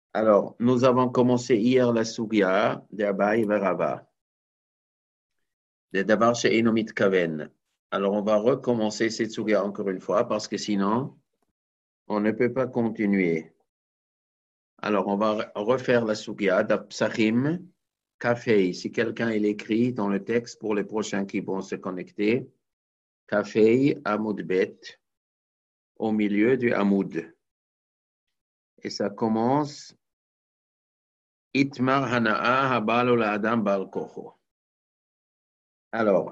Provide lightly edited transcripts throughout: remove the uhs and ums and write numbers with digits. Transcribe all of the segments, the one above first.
Alors, nous avons commencé hier la Sugya d'Abaye Verava, de Dabar She'eino Mitkaven. Alors, on va recommencer cette Sugya encore une fois parce que sinon, on ne peut pas continuer. Alors, on va refaire la Sugya d'Apsachim Kafei. Si quelqu'un écrit dans le texte pour les prochains qui vont se connecter, Kafei Amoud Bet, au milieu du Amoud. Et ça commence Itmar Hana'a Habalo La'adam Bal Kocho. Alors,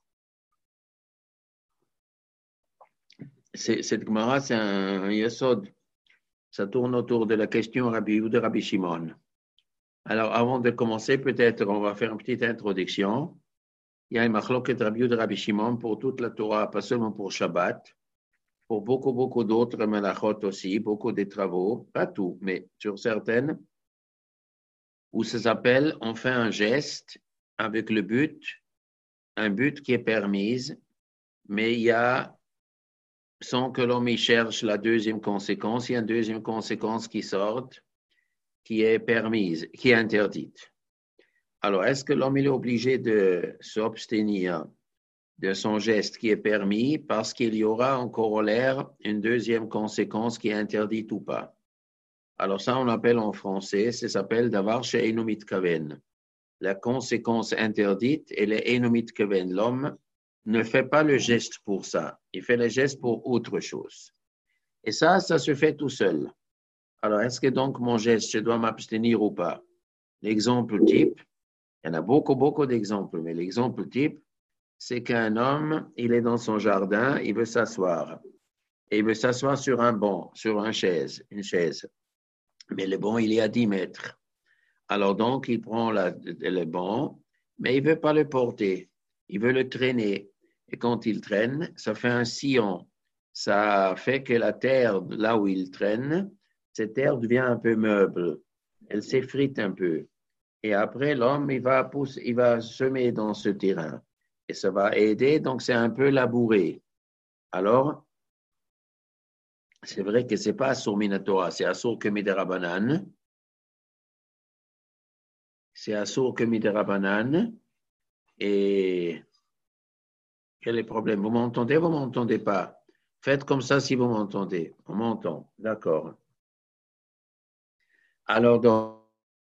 cette Gemara, c'est un yesod. Ça tourne autour de la question Rabbi Yehuda Rabbi Shimon. Alors, avant de commencer, peut-être on va faire une petite introduction. Il y a une machloket Rabbi Yehuda Rabbi Shimon pour toute la Torah, pas seulement pour Shabbat, pour beaucoup d'autres melachot aussi, beaucoup de travaux, pas tout, mais sur certaines, où ça s'appelle, on fait un geste avec le but, un but qui est permis, mais il y a sans que l'homme y cherche la deuxième conséquence, il y a une deuxième conséquence qui sort, qui est permise, qui est interdite. Alors, est-ce que l'homme est obligé de s'abstenir de son geste qui est permis parce qu'il y aura en corollaire une deuxième conséquence qui est interdite ou pas? Alors ça, on appelle en français, ça s'appelle davar she'eino mitkaven. La conséquence interdite, elle est eino mitkaven. L'homme ne fait pas le geste pour ça, il fait le geste pour autre chose. Et ça se fait tout seul. Alors, est-ce que donc mon geste, je dois m'abstenir ou pas? L'exemple type, il y en a beaucoup d'exemples, mais l'exemple type, c'est qu'un homme, il est dans son jardin, il veut s'asseoir. Et il veut s'asseoir sur un banc, sur une chaise. Mais le banc, il est à 10 mètres. Alors donc, il prend le banc, mais il ne veut pas le porter. Il veut le traîner. Et quand il traîne, ça fait un sillon. Ça fait que la terre, là où il traîne, cette terre devient un peu meuble. Elle s'effrite un peu. Et après, l'homme, il va semer dans ce terrain. Et ça va aider, donc c'est un peu labouré. Alors, c'est vrai que ce n'est pas Assur Minatora, c'est Assur Kemiderabanan. C'est Assur Kemiderabanan. Et quel est le problème? Vous m'entendez ou vous ne m'entendez pas? Faites comme ça si vous m'entendez. On m'entend. D'accord. Alors, donc,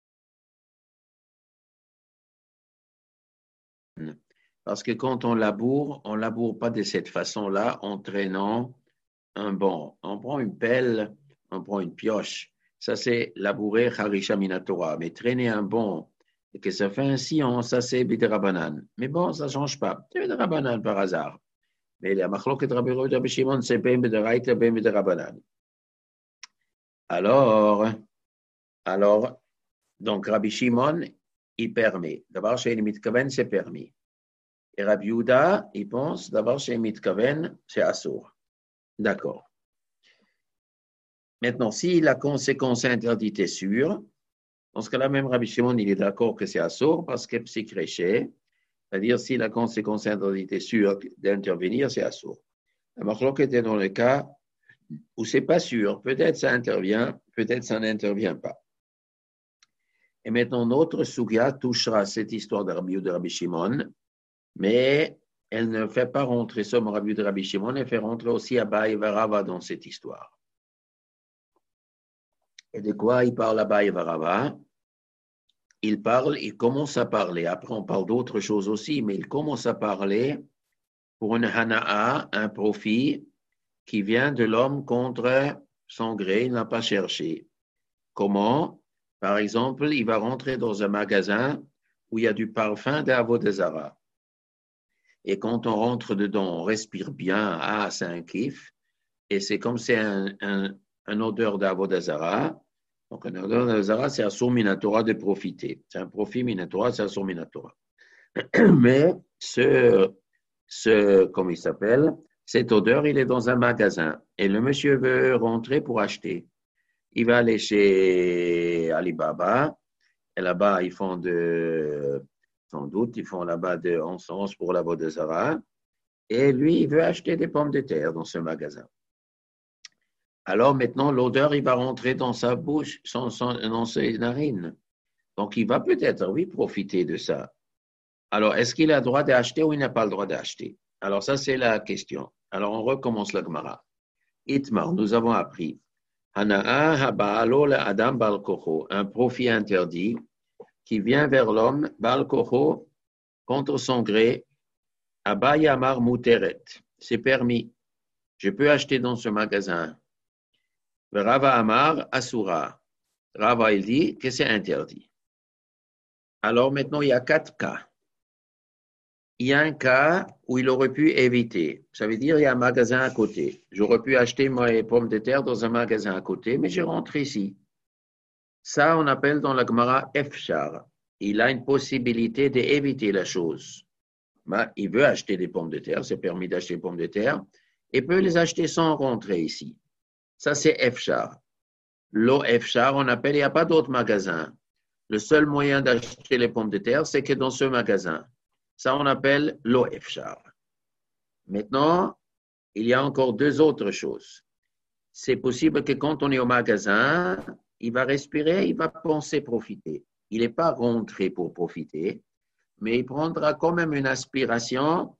parce que quand on laboure pas de cette façon-là en traînant un banc. On prend une pelle, on prend une pioche. Ça, c'est labourer Harisha Minatora. Mais traîner un banc et que ça fait un sillon, ça, c'est Bidrabanan. Mais bon, ça ne change pas. C'est Bidrabanan par hasard. Mais la machloket Rabbi Yehuda Rabbi Shimon, c'est Ben Bidraïta, Ben Bidrabanan. Alors, alors, donc Rabbi Shimon, il permet. D'abord, chez Mitkaven, c'est permis. Et Rabbi Yehuda, il pense, d'abord, chez Mitkaven, c'est assour. D'accord. Maintenant, si la conséquence interdite est sûre, dans ce cas-là, même Rabbi Shimon, il est d'accord que c'est assour parce que c'est créché. C'est-à-dire, si la conséquence interdite est sûre d'intervenir, c'est assour. La marloque était dans le cas où c'est pas sûr. Peut-être ça intervient, peut-être ça n'intervient pas. Et maintenant, notre Sugya touchera cette histoire de Rabbi Shimon, mais elle ne fait pas rentrer seulement Rabbi de Rabbi Shimon, elle fait rentrer aussi Abaye Varava dans cette histoire. Et de quoi il parle Abaye Varava? Il commence à parler. Après, on parle d'autres choses aussi, mais il commence à parler pour une hana'a, un profit qui vient de l'homme contre son gré, il n'a pas cherché. Comment? Par exemple, il va rentrer dans un magasin où il y a du parfum d'Avodazara. Et quand on rentre dedans, on respire bien, ah, c'est un kiff. Et c'est comme c'est un odeur d'Avodazara. Donc, un odeur d'Avodazara, c'est Assur Minatora de profiter. C'est un profit Minatora, c'est Assur Minatora. Mais comme il s'appelle, cette odeur, il est dans un magasin. Et le monsieur veut rentrer pour acheter. Il va aller chez Alibaba. Et là-bas, sans doute, ils font là-bas de encens pour la Vodazara. Et lui, il veut acheter des pommes de terre dans ce magasin. alors maintenant, l'odeur, il va rentrer dans sa bouche, dans ses narines. Donc, il va peut-être, oui, profiter de ça. Alors, est-ce qu'il a le droit d'acheter ou il n'a pas le droit d'acheter? Alors, ça, c'est la question. Alors, on recommence la Gemara. Itmar, nous avons appris. Hana'a haba'alo adam bal kocho, un profit interdit qui vient vers l'homme, bal kocho, contre son gré, abayamar muteret, c'est permis. Je peux acheter dans ce magasin. Rava Amar Asura. Rava, il dit que c'est interdit. Alors maintenant, il y a 4 cas. Il y a un cas où il aurait pu éviter. Ça veut dire il y a un magasin à côté. J'aurais pu acheter mes pommes de terre dans un magasin à côté, mais je rentre ici. Ça, on appelle dans la Gemara Efshar. Il a une possibilité d'éviter la chose. Ben, il veut acheter des pommes de terre, c'est permis d'acheter des pommes de terre, et peut les acheter sans rentrer ici. Ça, c'est Efshar. Lo Efshar, on appelle, il n'y a pas d'autre magasin. Le seul moyen d'acheter les pommes de terre, c'est que dans ce magasin. Ça, on appelle Lo Efshar. Maintenant, il y a encore 2 autres choses. C'est possible que quand on est au magasin, il va respirer, il va penser profiter. Il n'est pas rentré pour profiter, mais il prendra quand même une inspiration,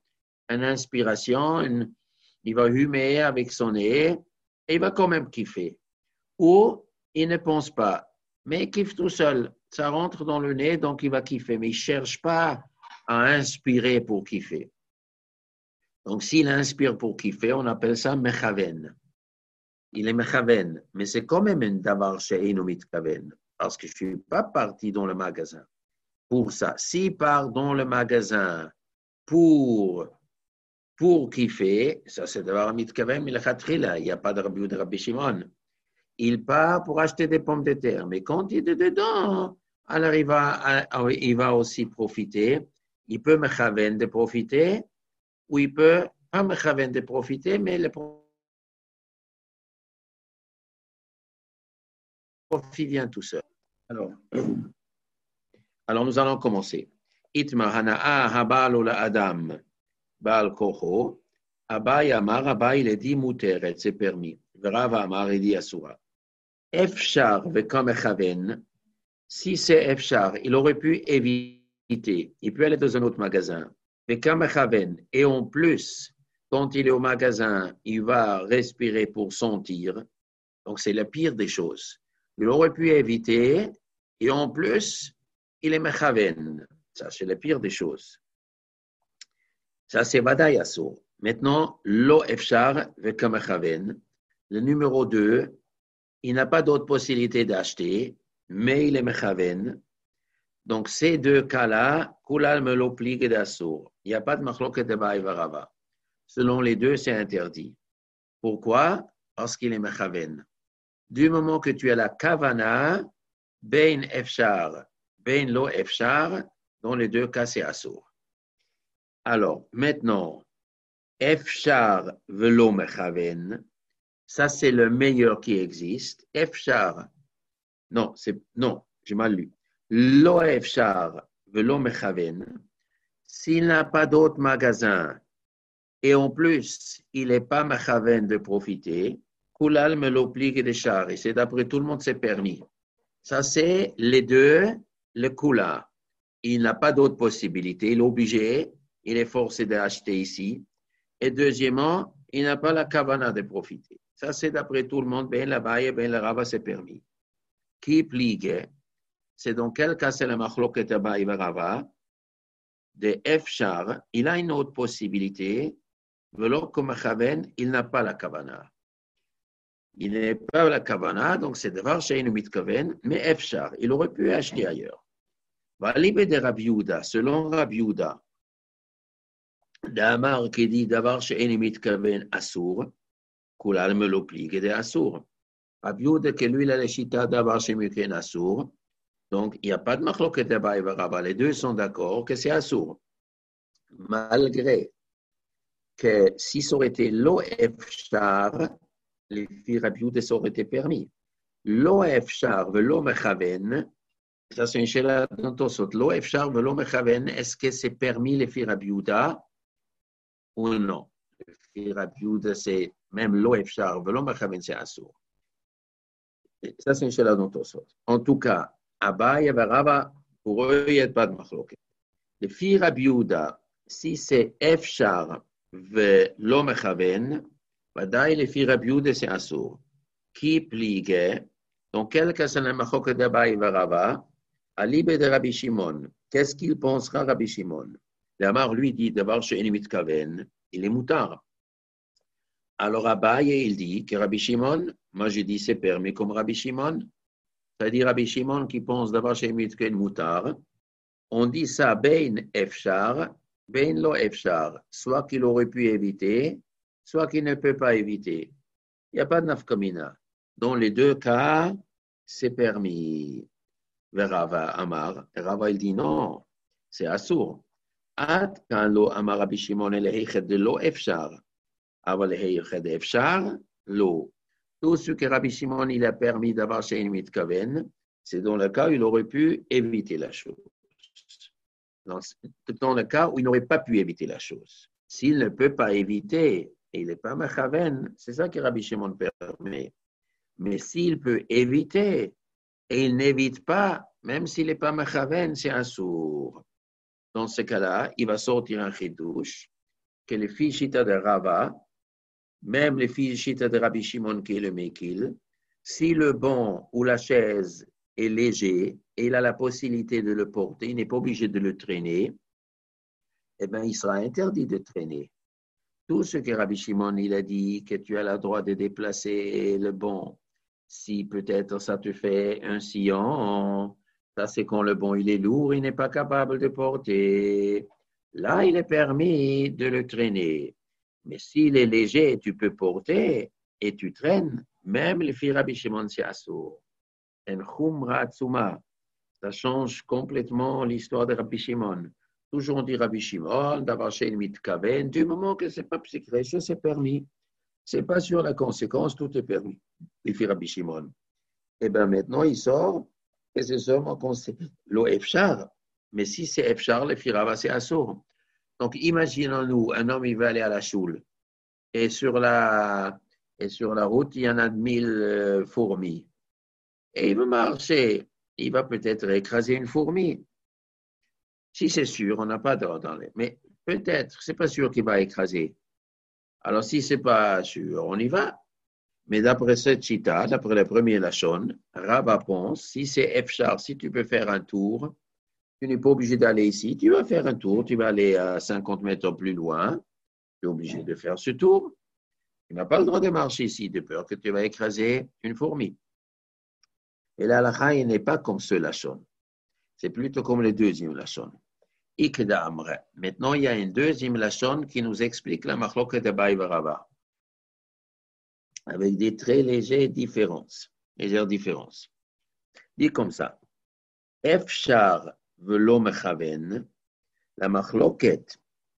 il va humer avec son nez et il va quand même kiffer. Ou il ne pense pas, mais il kiffe tout seul. Ça rentre dans le nez, donc il va kiffer, mais il ne cherche pas à inspirer pour kiffer. Donc s'il inspire pour kiffer, on appelle ça mechaven. Il est mechaven, mais c'est quand même un davar she'eino mitkaven, parce que je ne suis pas parti dans le magasin pour ça. S'il part dans le magasin pour kiffer, ça c'est davar mitkaven, mais il n'y a pas de Rabbi Shimon. Il part pour acheter des pommes de terre, mais quand il est dedans, alors il va aussi profiter. Il peut mechaven de profiter, ou il peut pas mechaven de profiter, mais le profit vient tout seul. Alors nous allons commencer. Itma hana'a habalo la adam bal kocho. Abay amar, Abay il est dit muteret, c'est permis. Rav amar il dit asura. Efshar vekam echaven. Si c'est Efshar, il aurait pu éviter. Il peut aller dans un autre magasin. Vekam echaven. Et en plus, quand il est au magasin, il va respirer pour sentir. Donc c'est la pire des choses. Il aurait pu éviter, et en plus, il est mechaven. Ça, c'est la pire des choses. Ça, c'est Vadaï Assour. Maintenant, lo efshar veka mechaven. Le numéro 2, il n'a pas d'autre possibilité d'acheter, mais il est mechaven. Donc, ces 2 cas-là, kulal me l'oblige d'assour. Il n'y a pas de machloket de Baïvarava. Selon les 2, c'est interdit. Pourquoi? Parce qu'il est mechaven. Du moment que tu as la kavana, ben efshar, ben lo efshar, dans les 2 cas, c'est assour. Alors, maintenant, efshar velo mechaven, ça c'est le meilleur qui existe. Efshar, non, j'ai mal lu. Lo efshar velo mechaven, s'il n'a pas d'autre magasin et en plus, il n'est pas mechaven de profiter, kulal me l'oblige de char, et c'est d'après tout le monde, c'est permis. Ça, c'est les 2, le kula. Il n'a pas d'autre possibilité, il est obligé, il est forcé d'acheter ici. Et deuxièmement, il n'a pas la kavana de profiter. Ça, c'est d'après tout le monde, ben la baye, ben la rava, c'est permis. Qui pligue, c'est dans quel cas c'est la machloket baye rava, de efshar, il a une autre possibilité, velo comme chaven, il n'a pas la kavana. Il n'est pas la kavana, donc c'est devoir chez une mitkaven, mais efshar, il aurait pu acheter ailleurs. Valibé de Rabbi Yehuda, selon Rabbi Yehuda, d'Amar qui dit d'avoir chez une mitkaven assour, kulal me l'oblige de assour. Rabbi Yehuda que lui, il a la chita d'avoir chez mitkaven assour, donc il n'y a pas de machloket de Baïvarava, les 2 sont d'accord que c'est assour. Malgré que si ça aurait été lo efshar, les filles Rabbi Yehuda, ça aurait été permis. Lo efshar velo mechaven, ça c'est une chéla dans Tosot. Lo efshar velo mechaven, est-ce que c'est permis les filles Rabbi Yehuda ou non? Les filles Rabbi Yehuda, c'est même lo efshar, velo mechaven, c'est assour. Ça, c'est une chez dans Tosot. En tout cas, Abaye et Rava, pour eux, il n'y a pas de machloket. Le fils Rabbi Yehuda, si c'est efshar velo mechaven, vadaï le fils Rabbi Yehuda, c'est assour. Qui pligue, dans quel cas c'est le machloket d'Abaye et Rava, à l'ibé de Rabbi Shimon, qu'est-ce qu'il pensera Rabbi Shimon? L'Amar lui dit d'abord chez Enimit Kaven, il est moutard. Alors Abaye, il dit que Rabbi Shimon, moi je dis c'est permis comme Rabbi Shimon, c'est-à-dire Rabbi Shimon qui pense d'abord chez Enimit Kaven moutard, on dit ça ben efshar, ben lo efshar, soit qu'il aurait pu éviter, soit qu'il ne peut pas éviter. Il n'y a pas de nafkamina. Dans les deux cas, c'est permis. Rava Amar, Rava il dit non, c'est assour. Ad quand lo Amar Rabbi Shimon el heichet de lo efshar, aval heichet de efshar, lo. Tout ce que Rabbi Shimon il a permis d'avoir chez une mitkaven, c'est dans le cas où il aurait pu éviter la chose. Dans le cas où il n'aurait pas pu éviter la chose. S'il ne peut pas éviter, et il n'est pas mechaven, c'est ça que Rabbi Shimon permet. Mais s'il peut éviter, et il n'évite pas, même s'il n'est pas mechaven, c'est un sourd. Dans ce cas-là, il va sortir un chidouche, que les filles chita de Rava, même les filles chita de Rabbi Shimon qui est le Mekil, si le banc ou la chaise est léger et il a la possibilité de le porter, il n'est pas obligé de le traîner, eh bien, il sera interdit de traîner. Tout ce que Rabbi Shimon il a dit, que tu as le droit de déplacer le banc, si peut-être ça te fait un sillon, ça c'est quand le banc il est lourd, il n'est pas capable de porter. Là, il est permis de le traîner. Mais s'il est léger, tu peux porter et tu traînes. Même le fils Rabbi Shimon c'est assour. En chumra atzuma. Ça change complètement l'histoire de Rabbi Shimon. Toujours on dit Rabbi Shimon, d'avoir chez une mitkaven, du moment que ce n'est pas psychique, c'est permis. Ce n'est pas sur la conséquence, tout est permis. Il fait Rabbi Shimon. Et bien maintenant, il sort, et c'est seulement qu'on sait l'eau efchar. Mais si c'est efchar, le firava, c'est assour. Donc, imaginons-nous, un homme, il va aller à la choule, et sur la route, il y en a 1000 fourmis. Et il veut marcher, il va peut-être écraser une fourmi. Si c'est sûr, on n'a pas d'ordre dans les... Mais peut-être, c'est pas sûr qu'il va écraser. Alors, si c'est pas sûr, on y va. Mais d'après cette chita, d'après le premier lachon, Rava pense, si c'est efchar, si tu peux faire un tour, tu n'es pas obligé d'aller ici, tu vas faire un tour, tu vas aller à 50 mètres plus loin, tu es obligé de faire ce tour. Tu n'as pas le droit de marcher ici, de peur que tu vas écraser une fourmi. Et la halakha, il n'est pas comme ce lachon. C'est plutôt comme le deuxième lachon. Ikda amre. Maintenant, il y a une deuxième lachon qui nous explique la machloket de Abaye et Rava, avec des très légères différences. Dit comme ça. Efshar velo mechaven, la machloket.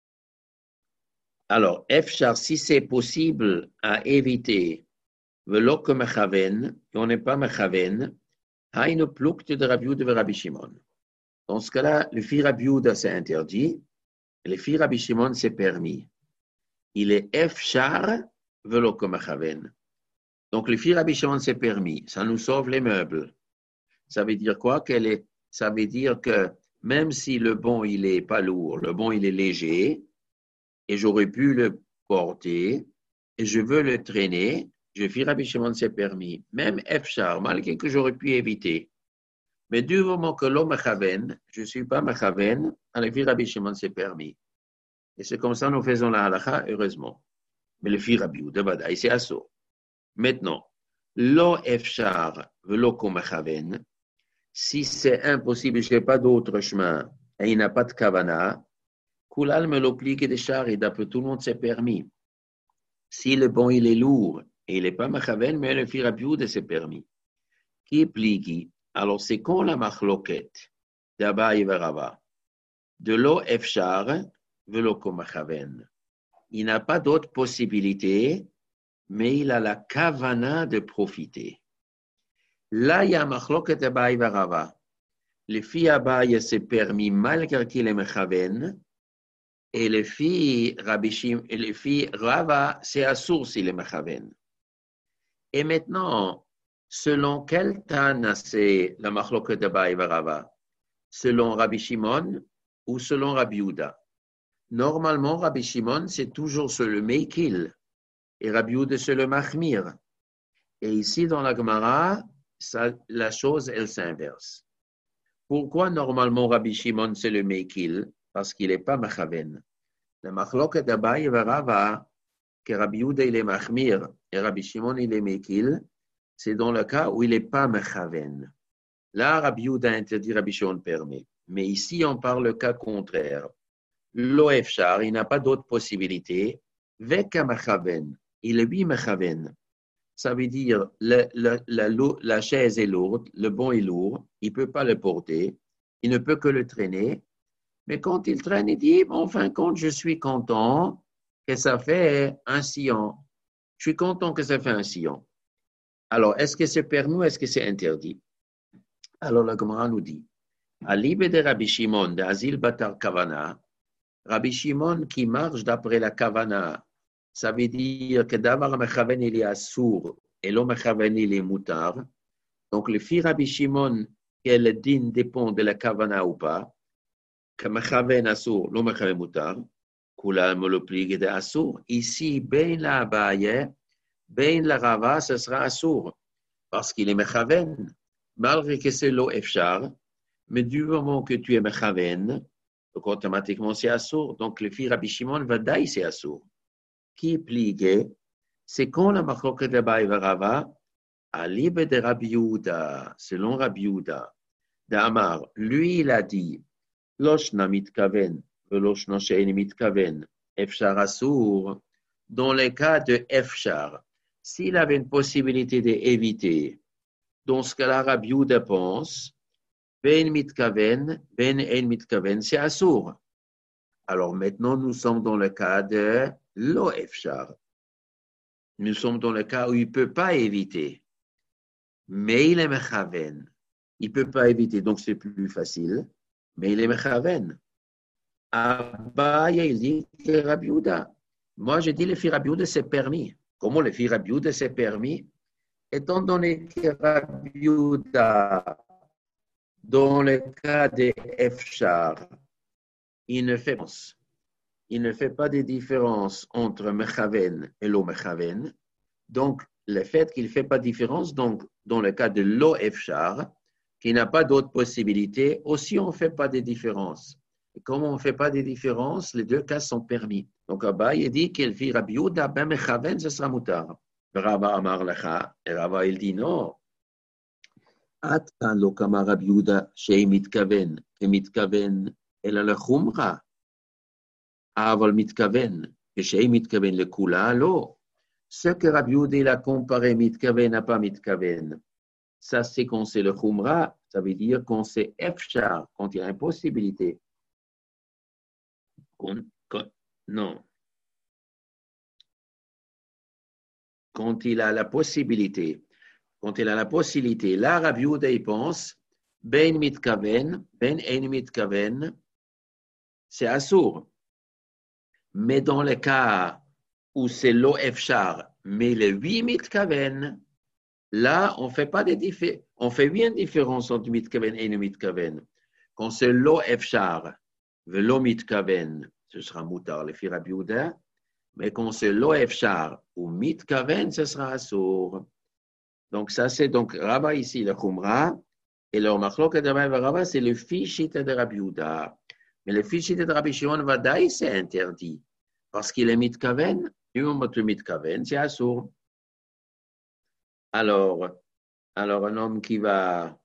Alors, efshar, si c'est possible à éviter, velo que mechaven, et on n'est pas mechaven, haïno plukte de Rabbi Yehuda et Rabbi Shimon. Dans ce cas-là, le fils Rabbi Yehuda, c'est interdit, et le fils Rabbi Shimon, c'est permis. Il est efshar velo que mechaven. Donc, le fils Rabbi Shimon, c'est permis. Ça nous sauve les meubles. Ça veut dire quoi? Ça veut dire que même si le banc, il n'est pas lourd, le banc, il est léger, et j'aurais pu le porter, et je veux le traîner, je fais Rabbi Shimon, c'est permis. Même efshar, malgré que j'aurais pu éviter. Mais du moment que l'homme mechaven, je ne suis pas mechaven, alors le Rabbi Shimon, c'est permis. Et c'est comme ça nous faisons la halakha, heureusement. Mais le fils Rabbi Yehuda, badaï, c'est assaut. Maintenant, lo efshar velo mechaven, si c'est impossible, je n'ai pas d'autre chemin, et il n'a pas de kavana, Koulal me l'oblige de char, et d'après tout le monde, c'est permis. Si le bon, il est lourd, et il n'est pas mechaven, mais le fils Rabbi Yehuda, c'est permis. Qui pligi? Alors, c'est quand la machloket d'Abaye et Rava, de lo efshar velo mechaven. Il n'a pas d'autre possibilité, mais il a la kavana de profiter. Là, il y a machloket d'Abaye et Rava. Le fils Abaye s'est permis malgré qu'il est mechaven, Et les filles Rava, c'est Assour s'il est Mechaven. Et maintenant, selon quel Tana c'est la Machloket de Abaye et Rava? Selon Rabbi Shimon ou selon Rabbi Yehuda? Normalement, Rabbi Shimon, c'est toujours sur le Meikil. Et Rabbi Yehuda, c'est le Machmir. Et ici, dans la Gemara, la chose, elle s'inverse. Pourquoi normalement Rabbi Shimon, c'est le Meikil? Parce qu'il n'est pas Mechaven. Le Machloket d'Abaye et Rava, que Rabbi Yehuda, il est Machmir et Rabbi Shimon, il est Meikil, c'est dans le cas où il n'est pas Mechaven. Là, Rabbi Yehuda interdit, Rabbi Shimon permet. Mais ici, on parle le cas contraire. L'Oefchar, il n'a pas d'autre possibilité. Veka Mechaven, il est lui Mechaven. Ça veut dire la chaise est lourde, le banc est lourd, il ne peut pas le porter, il ne peut que le traîner. Mais quand il traîne, il dit, en fin de compte, je suis content que ça fait un sillon. Je suis content que ça fait un sillon. Alors, est-ce que c'est permis ou est-ce que c'est interdit? Alors, la Gemara nous dit, à l'ibé de Rabbi Shimon, de Azil Batar Kavana, Rabbi Shimon qui marche d'après la Kavana, ça veut dire que d'abord, Mechaven, il est assour et l'homme Mechaven, il est moutar. Donc, le fils Rabbi Shimon, quel din dépend de la Kavana ou pas, que Mechaven assour, l'homme Mechaven moutar, Kula me le pligue de assour. Ici, ben la Abaye, ben la Rava, ce sera assour, parce qu'il est Mechaven, malgré que c'est l'eau Efchar, mais du moment que tu es Mechaven, donc automatiquement c'est assour. Donc, le fils Rabbi Shimon, Vadaï, c'est assour. Qui pligue, c'est quand la Machloket de Abaye et Rava, à l'ibé de Rabbi Yehuda, selon Rabbi Yehuda, d'Amar, lui, il a dit, Loshna mitkaven, veloshna she'en mitkaven, Efshar assour, dans le cas de Efshar, s'il avait une possibilité d'éviter, dans ce cas-là, Rabbi Yehuda pense, ben mitkaven, ben en mitkaven, c'est assour. Alors maintenant, nous sommes dans le cas de lo Efshar. Nous sommes dans le cas où il ne peut pas éviter. Mais il est mechaven. Il ne peut pas éviter, donc c'est plus facile. Mais il est mechaven. Abaye, il dit que Rabbi Yehuda. Moi, je dis le fils Rabbi Yehuda, c'est permis. Comment le fils Rabbi Yehuda, c'est permis? Étant donné que Rabbi Yehuda, dans le cas des Efshar, il ne fait pas de différence entre mechaven et lo mechaven. Donc, le fait qu'il ne fait pas de différence, donc, dans le cas de lo efchar, qui n'a pas d'autre possibilité, aussi on ne fait pas de différence. Et comme on ne fait pas de différence, les deux cas sont permis. Donc, Abaye dit qu'il fit Rabbi Yehuda, ben mechaven, ce sera moutar. Rabba Amar Lecha, et Rabba il dit non. At kan lo kama Rabbi Yehuda, shei mitkaven, ke mitkaven, el al chumra. Aval mitkaven, que shei mitkaven le kula, lo. Ce que Rabbi Yehuda a comparé mitkaven à pas mitkaven, ça c'est quand c'est le khumra, ça veut dire quand c'est efshar, quand il y a une possibilité. Non. Quand il a la possibilité. Quand il a la possibilité, là Rabbi Yehuda il pense, ben mitkaven, ben en mitkaven, c'est assour. Mais dans le cas où c'est lo efshar, mais le 8 mitkaven, là, on fait pas on fait bien différence entre mitkaven et mitkaven. Quand c'est lo efshar, velo mitkaven, ce sera moutar le fils Rabbi Yehuda, mais quand c'est lo efshar ou mitkaven, ce sera assour. Donc ça c'est donc Rabba ici le khumra et le machlok de Rabba c'est le fichita de Rabbi Yehuda. Mais le fichita de Rabbi Shimon Vadaï c'est interdit parce qu'il est mitkaven, du moment que mitkaven c'est assour. Alors, un homme qui va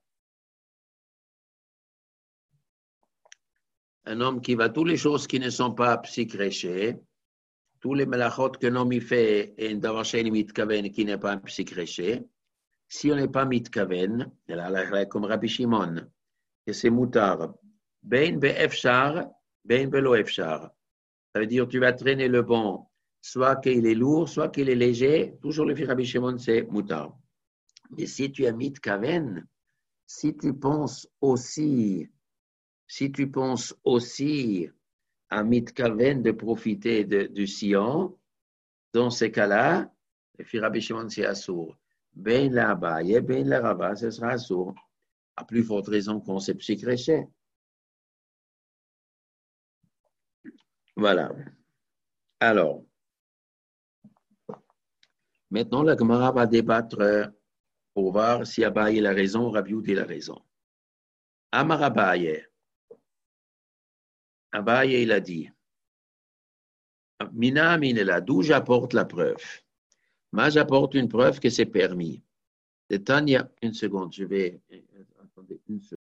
toutes les choses qui ne sont pas psychréchées, tous les melachot que l'homme y fait et d'avoir chez mitkaven qui n'est pas psychréché, si on n'est pas mitkaven, comme Rabbi Shimon, que c'est moutar, ben be'efshar, ben be'lo efshar. Ça veut dire tu vas traîner le banc, soit qu'il est lourd, soit qu'il est léger, toujours le fils Rabbi Shimon, c'est moutar. Mais si tu as mitkaven, si tu penses aussi à mitkaven de profiter du sillon, dans ces cas-là, le fi Rabbi Shimon c'est assour. Ben la Abaye, ben la Rava, ce sera assour. À plus forte raison qu'on s'est psychréché. Voilà. Alors, maintenant, la Gemara va débattre pour voir si Abaye a raison ou Rabbi Yehuda a raison. Amar Abaye. Abaye, il a dit, Mina Minela, d'où j'apporte la preuve? Moi, j'apporte une preuve que c'est permis. De Tania, une seconde, je vais. Attendez une seconde.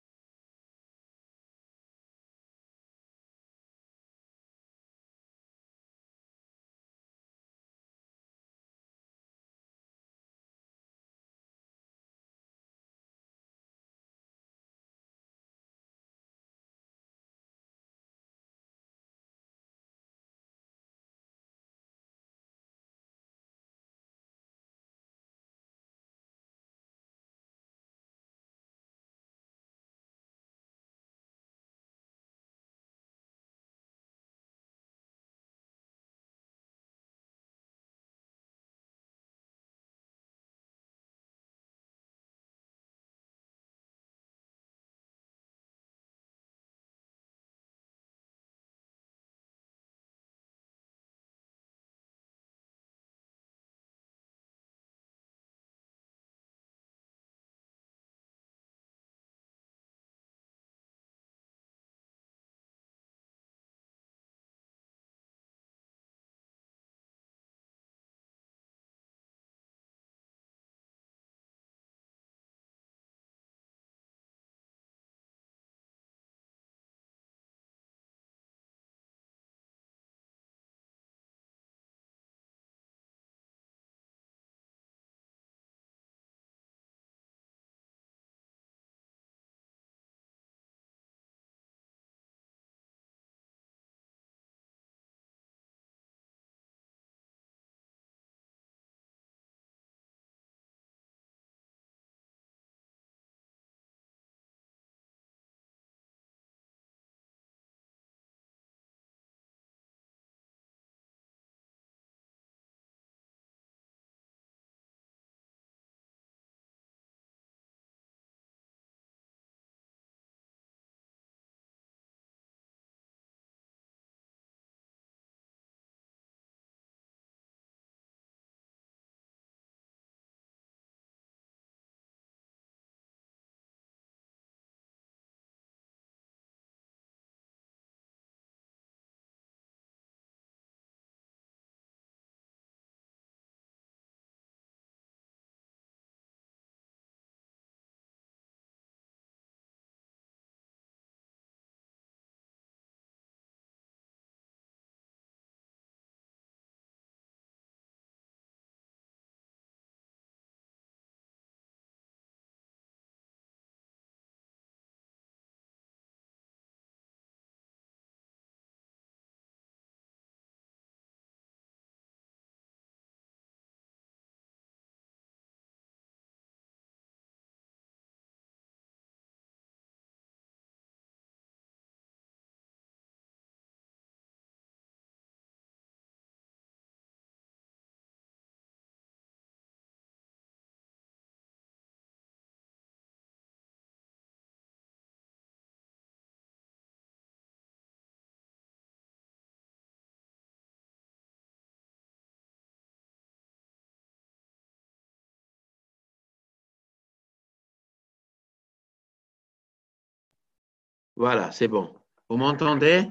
Voilà, c'est bon. Vous m'entendez?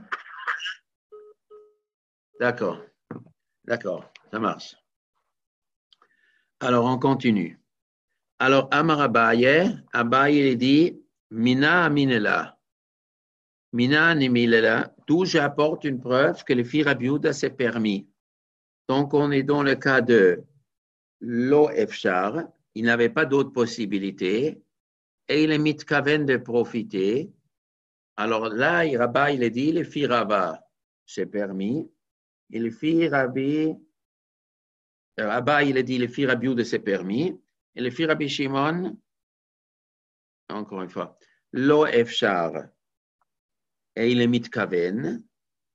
D'accord, d'accord, ça marche. Alors, on continue. Alors, Amar Abaye, Abaye, il dit, Mina Minela. Mina Minela, d'où j'apporte une preuve que le fils Rabbi Yehuda s'est permis. Donc, on est dans le cas de Lo Efshar, il n'avait pas d'autre possibilité, et il est mitkaven de profiter. Alors là, Rabba, il a dit, le fils Rabba, c'est permis, et le fils Rabbi, Rabba, il a dit, le fils Rabbi Yehuda, c'est permis, et le fils Rabbi Shimon, encore une fois, Lo Efshar, et il est mitkaven,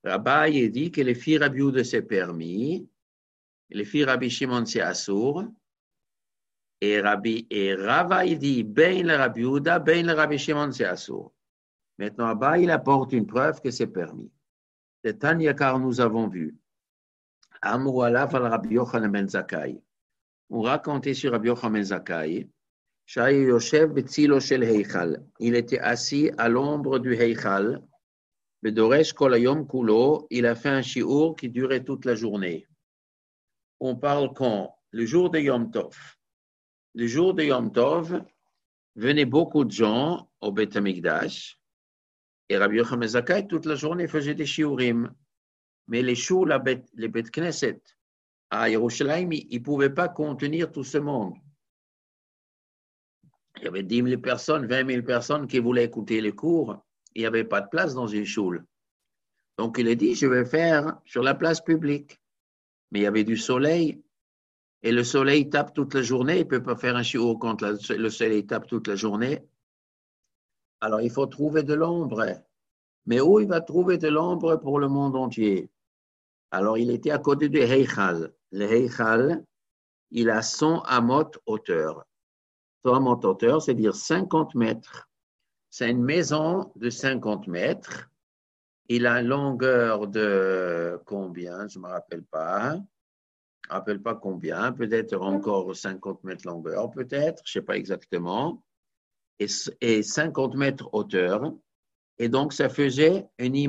Rabbi il dit que les filles Rabbi Yehuda c'est permis, les filles Rabbi Shimon c'est assour, et Rava il dit ben le Rabbi Yehuda, ben le Rabbi Shimon c'est assour. Maintenant, Rabbi il apporte une preuve que c'est permis. C'est Tanya car nous avons vu. Amrou alaf al Rabbi Yochanan ben Zakkai. On racontait sur Rabbi Yochanan ben Zakkai. Shai Yoshev betzilo shel heichal. Il était assis à l'ombre du heichal. Bedoresh kol hayom kulo. Il a fait un shiur qui durait toute la journée. On parle quand? Le jour de Yom Tov. Le jour de Yom Tov, venaient beaucoup de gens au Beth Amikdash. Et Rabbi Yochanan ben Zakkai, toute la journée, faisait des shiurim. Mais les choux, les Beth Knesset, à Yerushalayim, ils ne pouvaient pas contenir tout ce monde. Il y avait 10 000 personnes, 20 000 personnes qui voulaient écouter les cours. Il n'y avait pas de place dans une choule. Donc, il a dit, je vais faire sur la place publique. Mais il y avait du soleil. Et le soleil tape toute la journée. Il ne peut pas faire un shiur quand le soleil tape toute la journée. Alors, il faut trouver de l'ombre. Mais où il va trouver de l'ombre pour le monde entier? Alors, il était à côté du Heichal. Le Heichal, il a 100 amot hauteur. 100 amot hauteur, c'est-à-dire 50 mètres. C'est une maison de 50 mètres. Il a une longueur de combien? Je ne me rappelle pas. Je ne me rappelle pas combien. Peut-être encore 50 mètres longueur, peut-être. Je ne sais pas exactement. Et 50 mètres hauteur. Et donc, ça faisait une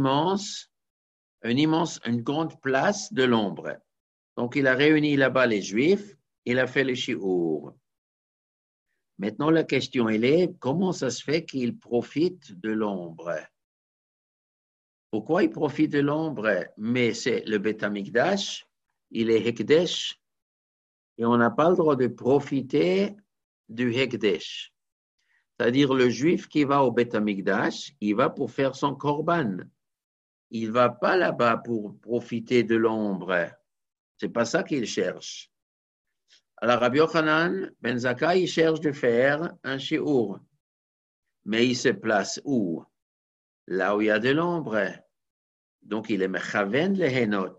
grande place de l'ombre. Donc, il a réuni là-bas les Juifs. Il a fait le shiur. Maintenant, la question, elle est, comment ça se fait qu'il profite de l'ombre? Pourquoi il profite de l'ombre? Mais c'est le Beth Amikdash, il est Hekdesh, et on n'a pas le droit de profiter du Hekdesh. C'est-à-dire, le Juif qui va au Beth Amikdash, il va pour faire son korban. Il ne va pas là-bas pour profiter de l'ombre. Ce n'est pas ça qu'il cherche. Alors, Rabbi Yochanan ben Zakkai, il cherche de faire un shiur. Mais il se place où? Là où il y a de l'ombre. Donc, il est mechaven le henot.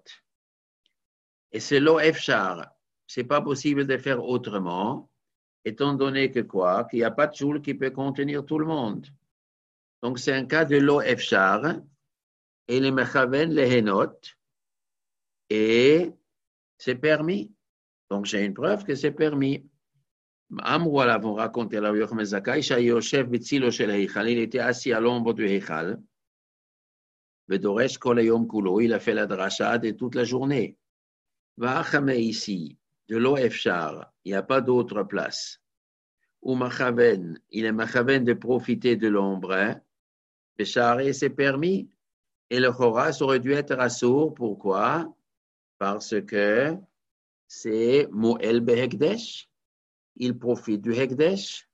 Et c'est lo efshar. Ce n'est pas possible de faire autrement, étant donné que quoi? Qu'il n'y a pas de choule qui peut contenir tout le monde. Donc, c'est un cas de lo efshar. Et il est mechaven le henot. Et c'est permis. Donc, j'ai une preuve que c'est permis. Amrou vont raconter la Rabbi Yochanan ben Zakkai, Shayoshev betzilo shel heichal, il était assis à l'ombre du heichal. Vedoresh kol hayom kulo, il a fait la dracha de toute la journée. Va'achame ici, de lo efshar, il n'y a pas d'autre place. Ou machaven, il est machaven de profiter de l'ombre. Bécharé, c'est permis. Et le choras aurait dû être assour. Pourquoi? Parce que c'est Mo'el Behekdesh. Il profite du Hekdesh.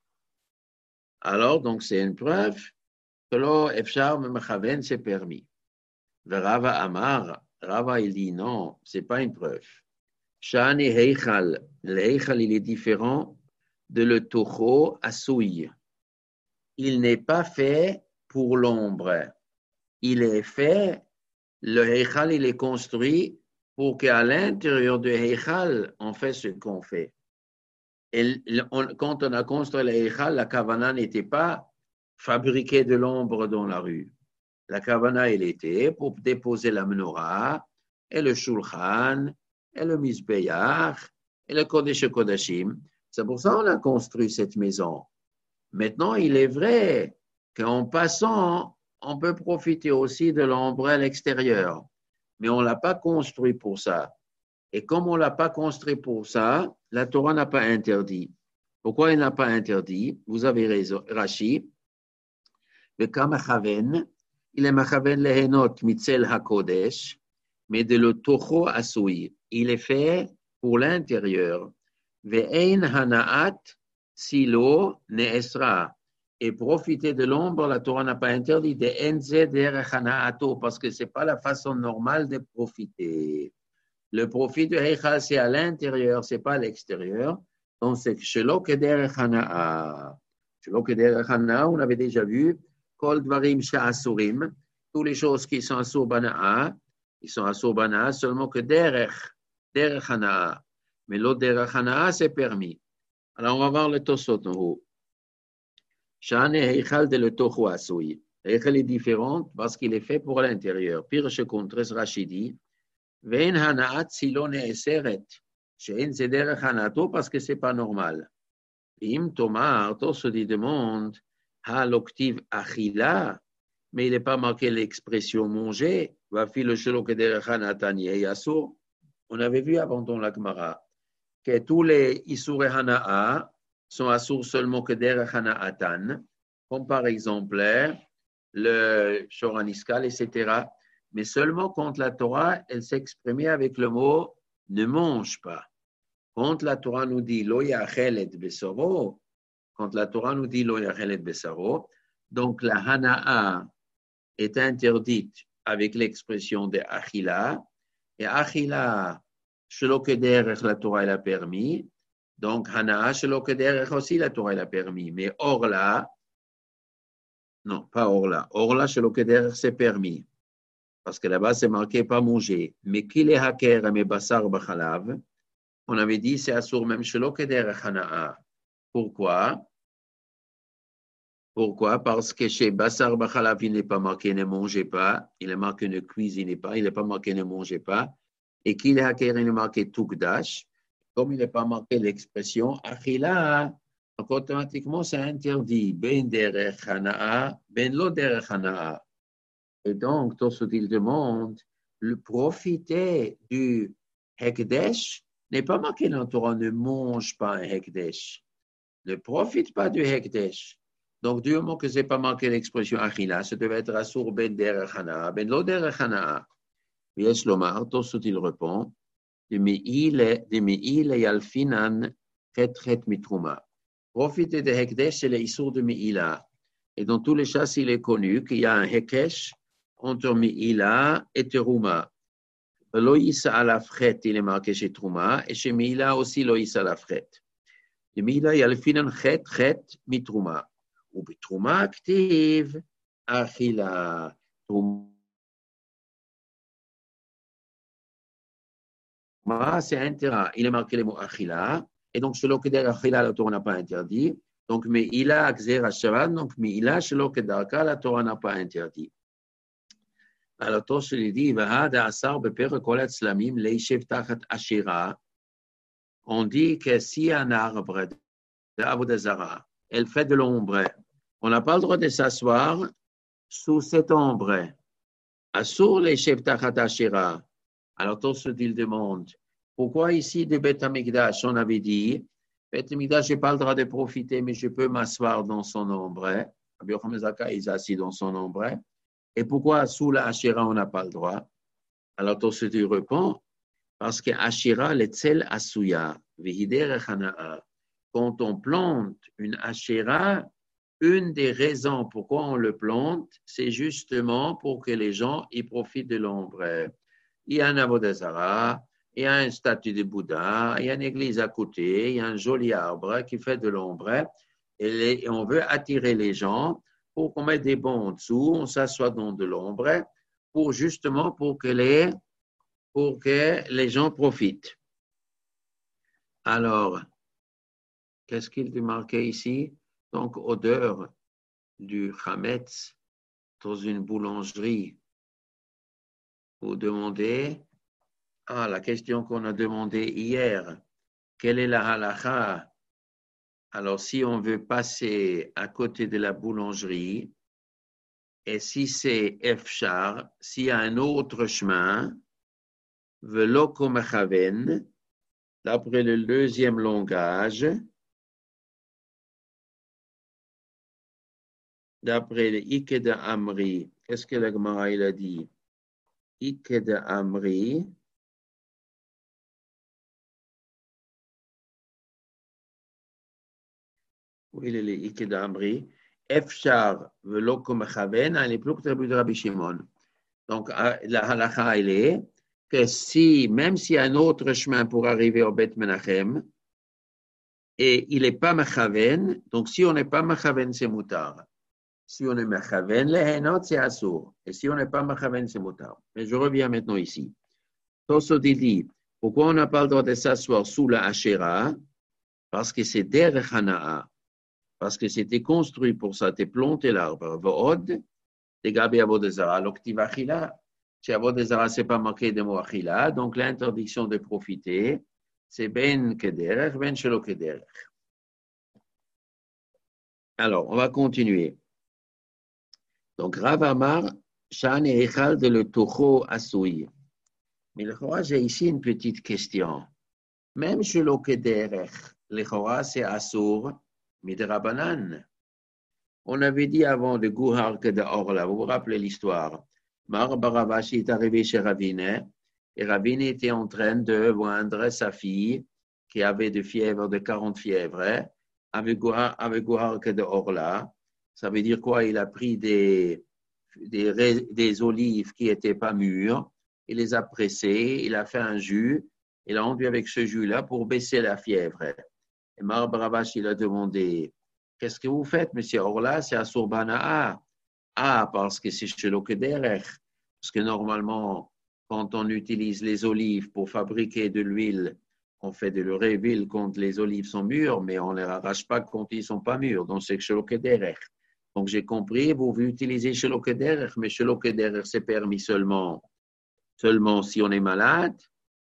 Alors, donc, c'est une preuve que lo efshar mechaven, c'est permis. Rava Amar, Rava, il dit non, c'est pas une preuve. Shani Heichal, le Heichal, il est différent de le Tocho Asouï. Il n'est pas fait pour l'ombre. Il est fait, le Heichal, il est construit pour qu'à l'intérieur du Heichal, on fait ce qu'on fait. Et quand on a construit le Heichal, la Kavana n'était pas fabriquer de l'ombre dans la rue. La Kavana, elle était pour déposer la menorah, et le Shulchan, et le Mizbeach, et le Kodesh Kodashim. C'est pour ça qu'on a construit cette maison. Maintenant, il est vrai qu'en passant, on peut profiter aussi de l'ombre à l'extérieur. Mais on ne l'a pas construit pour ça. Et comme on ne l'a pas construit pour ça, la Torah n'a pas interdit. Pourquoi elle n'a pas interdit? Vous avez raison, Rashi. Le Kamachaven, il est Machaven lehenot mitzel hakodesh, mais de le Tocho Asui. Il est fait pour l'intérieur. Ve'ein hanaat silo ne'esra. Et profiter de l'ombre, la Torah n'a pas interdit de enze derech hanaato, parce que ce n'est pas la façon normale de profiter. Le profit de Heichal, c'est à l'intérieur, ce n'est pas à l'extérieur. Donc, c'est shelo kederech hanaa. Shelo kederech hanaa, on avait déjà vu, kol dvarim she'asurim, toutes les choses qui sont asur bana'a, Ils sont assour bana seulement que derech hana'a. Mais l'autre derech hana'a, c'est permis. Alors, on va voir le Tosot en haut. Shane heichal de le tochu asui. Heichal est différent parce qu'il est fait pour l'intérieur. Pire, je contre Rachidi. Vein hana'at silone eseret. Shein c'est derech hanato parce que c'est pas normal. Im tomar, Tosot dit demande, ha l'octive achila. Mais il n'est pas marqué l'expression manger. Va fi le shelo que derech hanatani et asur. On avait vu avant dans la Gemara que tous les Isure Hana'a sont assourds seulement que derech hana'atan, comme par exemple le Shoraniskal, etc. Mais seulement quand la Torah, elle s'exprimait avec le mot ne mange pas. Quand la Torah nous dit lo yachel et besaro, quand la Torah nous dit lo yachel et besaro, donc la Hana'a est interdite avec l'expression de achila, et achila, shelo que derech la Torah elle a permis, donc hana'a shelo que derech aussi la Torah elle a permis, mais orla, non, pas orla shelo que derech c'est permis, parce que là-bas c'est marqué pas manger, mais qu'il est haker mais basar bachalav, on avait dit c'est assour même shelo que derech hana'a. Pourquoi? Parce que chez Bassar Bachalav, il n'est pas marqué ne mangez pas, il est marqué ne cuisinez pas, il n'est pas marqué ne mangez pas, et qu'il est hacker, il est marqué tukdash, comme il n'est pas marqué l'expression achila, donc automatiquement c'est interdit, ben derech hana'a, ben lo derech hana'a. Et donc, Tosot il demande, le profiter du hekdesh n'est pas marqué dans la Torah, ne mange pas un hekdesh, ne profite pas du hekdesh. Donc, du moment que ce n'est pas marqué l'expression achila, ça devait être assour ben derech hana'a, ben lo derech hana'a. Yesh lomar, Tosot il répond, de me'il yalfinan chet mitruma. Profiter de hekdesh, c'est l'issour de me'ila. Et dans tous les chasses, il est connu qu'il y a un hekesh entre me'ila et teruma. Lo yissa alafret, il est marqué chez Truma, et chez me'ila aussi lo yissa alafret. De me'ila yalfinan chet mitruma. Ou bitruma active, achila. C'est interdit. Il est marqué le mot achila. Et donc, selon que der achila, la Torah n'a pas interdit. Donc, mais il a axer à Shabbat. Donc, mais il a, selon que darka, la Torah n'a pas interdit. Alors, Tosot lui dit, Vahada asar beper kolat slamim leishev tachat ashira. On dit que si un arbre de Avodah Zarah, elle fait de l'ombre, on n'a pas le droit de s'asseoir sous cette ombre. Asur leishev tachat ashira. Alors, Tosot il demande, pourquoi ici de Beth Amikdash, on avait dit, Beth Amikdash, je n'ai pas le droit de profiter, mais je peux m'asseoir dans son ombre. Rabbi Yochanan Zakkai, il est assis dans son ombre. Et pourquoi sous la Ashira, on n'a pas le droit? Alors, Tosot il répond, parce que Ashira, le tsel asuya, vehidere chana'a. Quand on plante une Ashira, une des raisons pourquoi on le plante, c'est justement pour que les gens y profitent de l'ombre. Il y a un Avodah Zarah, il y a une statue de Bouddha, il y a une église à côté, il y a un joli arbre qui fait de l'ombre, et on veut attirer les gens pour qu'on mette des bancs en dessous, on s'assoit dans de l'ombre, justement pour que les gens profitent. Alors, qu'est-ce qu'il est marqué ici? Donc, odeur du chametz dans une boulangerie. Vous demandez, la question qu'on a demandé hier, quelle est la halakha? Alors, si on veut passer à côté de la boulangerie, et si c'est efshar, s'il y a un autre chemin, velo komechaven, d'après le deuxième langage, d'après le Ikeda Amri, qu'est-ce que la Gemara il a dit? Ikeda Amri, où il est le Ikeda Amri? Efshar velo komechaven, elle est plus que de Rabbi Shimon. Donc, la halakha, elle est que même s'il y a un autre chemin pour arriver au Beth Menachem, et il n'est pas mechaven, donc si on n'est pas mechaven, c'est moutar. Si on est Mechaven, les Henot, c'est Assour. Et si on n'est pas Mechaven, c'est Moutar. Mais je reviens maintenant ici. Tosot dit, pourquoi on n'a pas le droit de s'asseoir sous la Hachera? Parce que c'est Derech Hana'a. Parce que c'était construit pour ça, t'es planté l'arbre. V'od, t'es gabi Avodezara. L'octive Achila. Chez Avodezara, c'est pas marqué de mot Achila. Donc, l'interdiction de profiter, c'est Ben Kederech, Ben Shelo Kederech. Alors, on va continuer. Donc, Rav Amar, Shan et Echal de le Tocho Asoui. Mais le Chora, j'ai ici une petite question. Même Shelo Kederech, le Chora, c'est Assour, Midrabanan. On avait dit avant de Guhar que de Orla, vous vous rappelez l'histoire. Mar Baravashi est arrivé chez Ravine et Ravine était en train de joindre sa fille qui avait de fièvre, de 40 fièvres, avec Guhar que de Orla. Ça veut dire quoi? Il a pris des olives qui n'étaient pas mûres, il les a pressées, il a fait un jus, il a rendu avec ce jus-là pour baisser la fièvre. Et Mar Baravashi il a demandé, qu'est-ce que vous faites, monsieur Orla? C'est à Surbana. Ah, parce que c'est chez l'Okederech. Parce que normalement, quand on utilise les olives pour fabriquer de l'huile, on fait de l'huile quand les olives sont mûres, mais on ne les arrache pas quand ils ne sont pas mûrs. Donc, c'est chez l'Okederech. Donc, j'ai compris, vous utilisez chez l'Okederech, mais chez l'Okederech, c'est permis seulement si on est malade.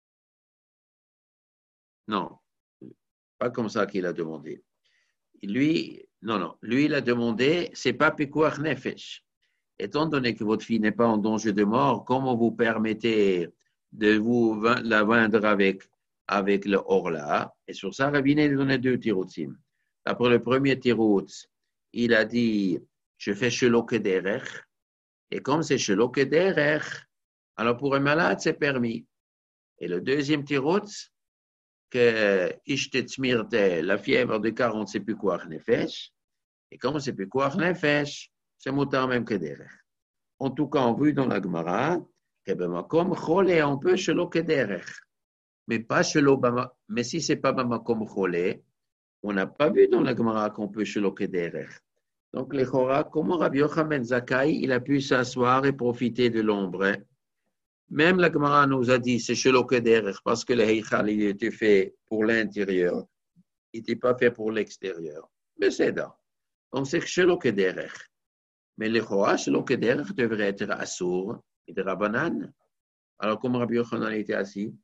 Non, pas comme ça qu'il a demandé. Lui, il a demandé, c'est pas Pekuach Nefesh. Étant donné que votre fille n'est pas en danger de mort, comment vous permettez de vous la vendre avec le Orla? Et sur ça, Rabbi a donné 2 tiroutsim. Après le premier tirout, il a dit, je fais shelo kederech. Et comme c'est shelo kederech, alors pour un malade, c'est permis. Et le deuxième tirout, que Ishtetzmirte, la fièvre de 40, c'est plus quoi nefesh. Et comme c'est plus quoi nefesh, c'est moutar même kederech. En tout cas, on vu dans la Gemara, comme cholé, on peut shelo kederech. Mais pas shelo bama. Mais si c'est pas bamakom cholé, on n'a pas vu dans la Gemara qu'on peut shelo kederech. Donc, les Chora, comment Rabbi Yochanan Zakai, il a pu s'asseoir et profiter de l'ombre. Même la Gemara nous a dit c'est shelo kederech parce que le heichal il était fait pour l'intérieur, il n'était pas fait pour l'extérieur. Mais c'est là. Donc, c'est shelo kederech. Mais le Chora, shelo kederech devrait être assour et de Rabbanan. Alors, comme Rabbi Yochanan était assis,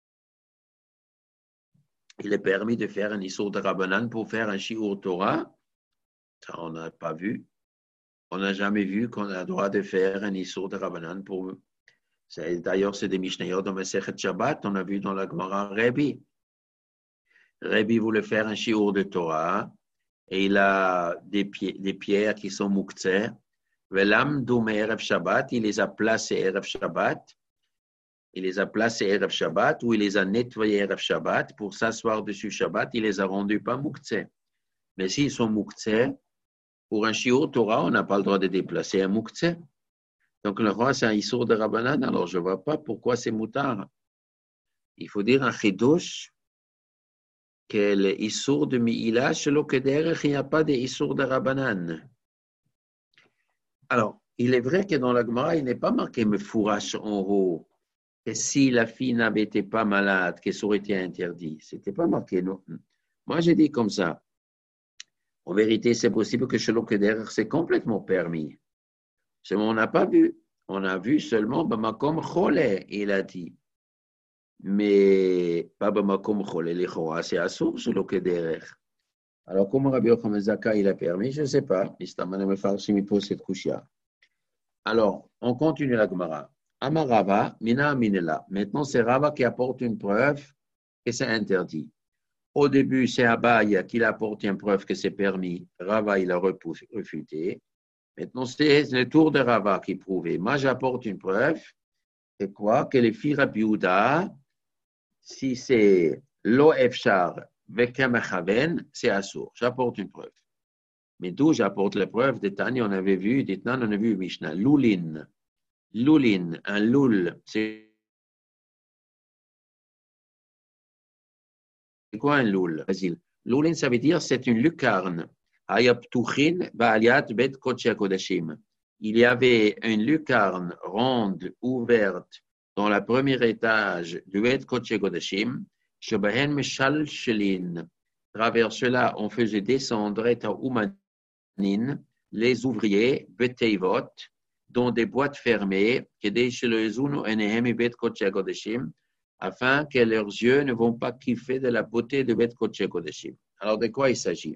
il est permis de faire un issour de Rabbanan pour faire un shiur Torah. Ça, on n'a pas vu. On n'a jamais vu qu'on a le droit de faire un issour de Rabbanan pour. D'ailleurs, c'est des Mishnayot dans Masechet Shabbat. On a vu dans la Gemara Rabbi. Rabbi voulait faire un shiur de Torah et il a des pierres qui sont muktzeh. Velam doum Erev Shabbat, il les a placées Erev Shabbat. Il les a placés Erev Shabbat ou il les a nettoyés Erev Shabbat pour s'asseoir dessus Shabbat. Il les a rendus pas muktzeh. Mais s'ils sont muktzeh, pour un shiur Torah, on n'a pas le droit de déplacer un muktzeh. Donc le roi, c'est un issour de Rabbanan. Alors je ne vois pas pourquoi c'est moutar. Il faut dire un chidouche que le issour de Mi'ila, shelo kederech, il n'y a pas de issour de Rabbanan. Alors, il est vrai que dans la Gemara, il n'est pas marqué mefourash en haut. Que si la fille n'avait été pas malade, que ça aurait été interdit. Ce n'était pas marqué, non. Moi, j'ai dit comme ça. En vérité, c'est possible que shelo kederech, c'est complètement permis. Seulement, on n'a pas vu. On a vu seulement bamakom cholé, il a dit. Mais pas bamakom cholé, les choras, c'est assour shelo kederech. Alors, comment Rabbi Yochanan Zakai il a permis? Je ne sais pas. Istamane me farshim il pose cette couchia. Alors, on continue la Gemara. Amarava, mina minela. Maintenant, c'est Rava qui apporte une preuve que c'est interdit. Au début, c'est Abaye qui apporte une preuve que c'est permis. Rava, il a refuté. Maintenant, c'est le tour de Rava qui prouvait. Moi, j'apporte une preuve. C'est quoi? Que les filles Rabbi Yehuda, si c'est lo efshar vekemechaven, c'est assour. J'apporte une preuve. Mais d'où j'apporte la preuve de Tani, on avait vu, d'Itnan, on a vu Mishnah. Loulin. Loulin, un loul, c'est quoi un loul? Loulin, ça veut dire c'est une lucarne Hayaptuchin ba'aliat bet Kodesh Kodashim. Il y avait une lucarne ronde ouverte dans le premier étage du Bet Kodesh Kodashim, Shebahen Meshal Shelin. Travers cela, on faisait descendre et Umanin, les ouvriers, Beteivot, dans des boîtes fermées, afin que leurs yeux ne vont pas kiffer de la beauté de Bet Kodesh Kodashim. Alors, de quoi il s'agit?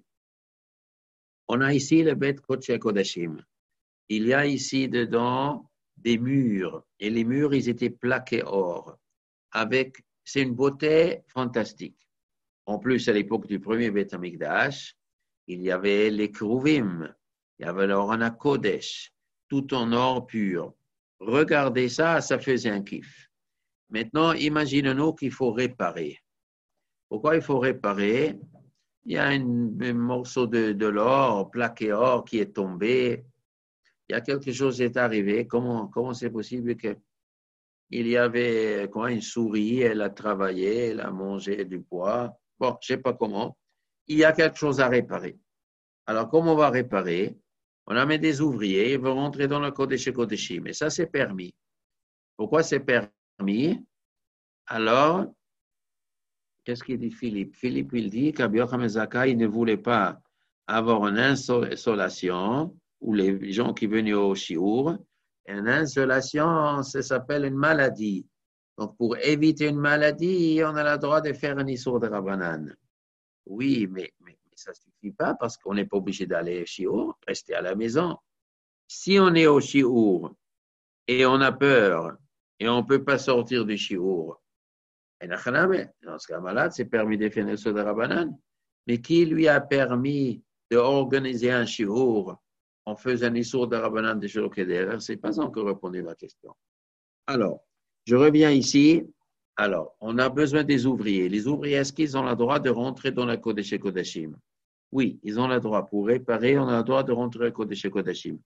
On a ici le Bet Kodesh Kodashim. Il y a ici dedans des murs, et les murs, ils étaient plaqués or. C'est une beauté fantastique. En plus, à l'époque du premier Bet Hamikdash, il y avait les Kruvim, il y avait l'Orana Kodesh, tout en or pur. Regardez ça, ça faisait un kiff. Maintenant, imaginons qu'il faut réparer. Pourquoi il faut réparer? Il y a un morceau de l'or, plaqué or, qui est tombé. Il y a quelque chose qui est arrivé. Comment c'est possible qu'il y avait une souris, elle a travaillé, elle a mangé du pois. Bon, je ne sais pas comment. Il y a quelque chose à réparer. Alors, comment on va réparer? On a mis des ouvriers, ils vont rentrer dans le Kodesh Kodeshim. Et ça, c'est permis. Pourquoi c'est permis? Alors, qu'est-ce qu'il dit Philippe? Philippe, il dit qu'Abiyocham Ezaka, il ne voulait pas avoir une insolation, ou les gens qui venaient au Shiur. Une insolation, ça s'appelle une maladie. Donc, pour éviter une maladie, on a le droit de faire un Issour de Rabbanan. Oui, mais ça ne suffit pas parce qu'on n'est pas obligé d'aller au Shiur, rester à la maison. Si on est au Shiur et on a peur et on ne peut pas sortir du Shiur, dans ce cas malade, c'est permis de faire un Issour de Rabbanan. Mais qui lui a permis d'organiser un Shiur en faisant un Issour de Rabbanan de Shelo Keder? Ce n'est pas encore répondu à la question. Alors, je reviens ici. Alors, on a besoin des ouvriers. Les ouvriers, est-ce qu'ils ont le droit de rentrer dans la Kodesh Kodashim? Oui, ils ont le droit. Pour réparer, on a le droit de rentrer dans la Kodesh Kodashim.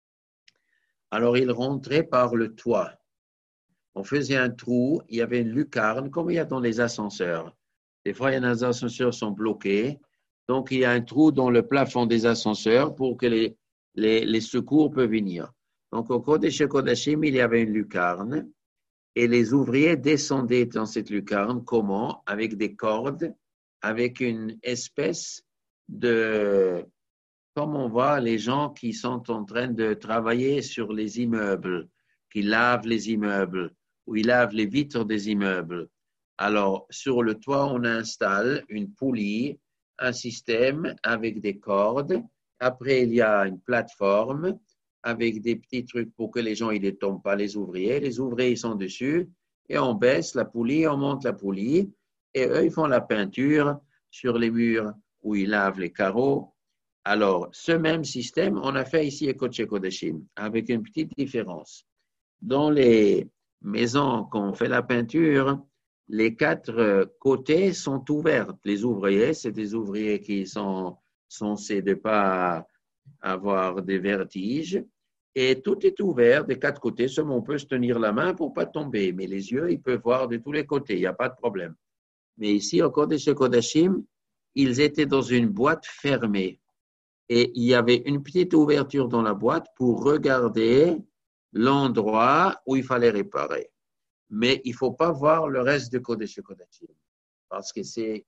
Alors, ils rentraient par le toit. On faisait un trou, il y avait une lucarne, comme il y a dans les ascenseurs. Des fois, il y a des ascenseurs qui sont bloqués. Donc, il y a un trou dans le plafond des ascenseurs pour que les secours peuvent venir. Donc, au Kodesh Kodashim, il y avait une lucarne. Et les ouvriers descendaient dans cette lucarne, comment? Avec des cordes, avec une espèce de, comme on voit les gens qui sont en train de travailler sur les immeubles, qui lavent les immeubles, ou ils lavent les vitres des immeubles. Alors, sur le toit, on installe une poulie, un système avec des cordes. Après, il y a une plateforme avec des petits trucs pour que les gens ne tombent pas, les ouvriers. Les ouvriers ils sont dessus et on baisse la poulie, on monte la poulie et eux, ils font la peinture sur les murs où ils lavent les carreaux. Alors, ce même système, on a fait ici à Kodesh Kodashim avec une petite différence. Dans les maisons qu'on fait la peinture, les 4 côtés sont ouverts. Les ouvriers, c'est des ouvriers qui sont censés de ne pas avoir des vertiges. Et tout est ouvert des 4 côtés. Seulement, on peut se tenir la main pour ne pas tomber. Mais les yeux, ils peuvent voir de tous les côtés. Il n'y a pas de problème. Mais ici, au Kodesh Kodashim, ils étaient dans une boîte fermée. Et il y avait une petite ouverture dans la boîte pour regarder l'endroit où il fallait réparer. Mais il ne faut pas voir le reste de Kodesh Kodashim. Parce que c'est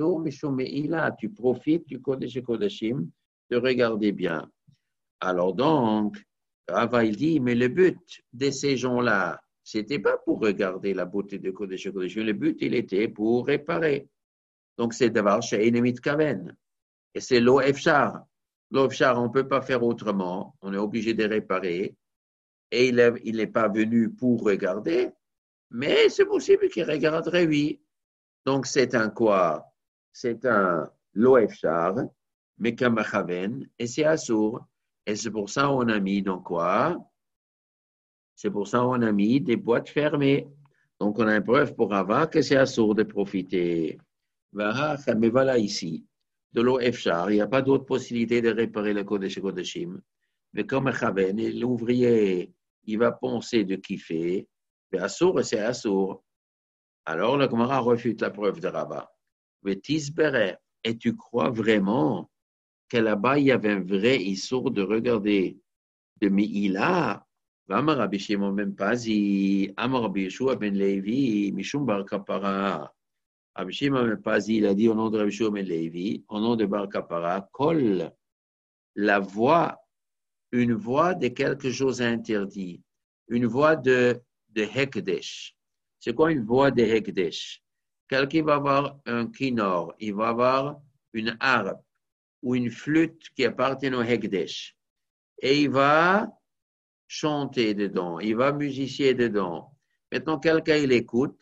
tu profites du Kodesh Kodashim de regarder bien. Alors donc, Rava, il dit, mais le but de ces gens-là, ce n'était pas pour regarder la beauté de Kodesh Kodashim, le but, il était pour réparer. Donc, c'est d'avoir chez Enemit Kaven. Et c'est l'eau Efchar. L'eau Efchar, on ne peut pas faire autrement. On est obligé de réparer. Et il n'est pas venu pour regarder, mais c'est possible qu'il regarderait, oui. Donc, c'est un quoi? C'est un l'eau Efchar, mais Kamachaven, et c'est Assour. Et c'est pour ça qu'on a mis donc quoi? C'est pour ça qu'on a mis des boîtes fermées. Donc, on a une preuve pour Rava que c'est assourd de profiter. Mais voilà ici, de l'eau Efchar, il n'y a pas d'autre possibilité de réparer le Kodesh Kodeshim. Mais comme Chaven, l'ouvrier, il va penser de kiffer, mais assourd, c'est assourd. Alors, le Gemara refute la preuve de Rava. Mais Tisberet, et tu crois vraiment que là-bas, il y avait un vrai issour de regarder de Mi'ila. Amar Rabbi Shimon ben Pazi, Amar Rabbi Yeshua ben Levi, Mishum bar kapara. Rabbi Shimon ben Pazi, il a dit au nom de Rabbi Yeshua ben Levi, au nom de bar kapara, kol, la voix, une voix de quelque chose interdit, une voix de Hekdesh. C'est quoi une voix de Hekdesh? Quelqu'un va avoir un kinor, il va avoir une harpe ou une flûte qui appartient au Hekdesh. Et il va chanter dedans, il va musicier dedans. Maintenant, quelqu'un, il écoute,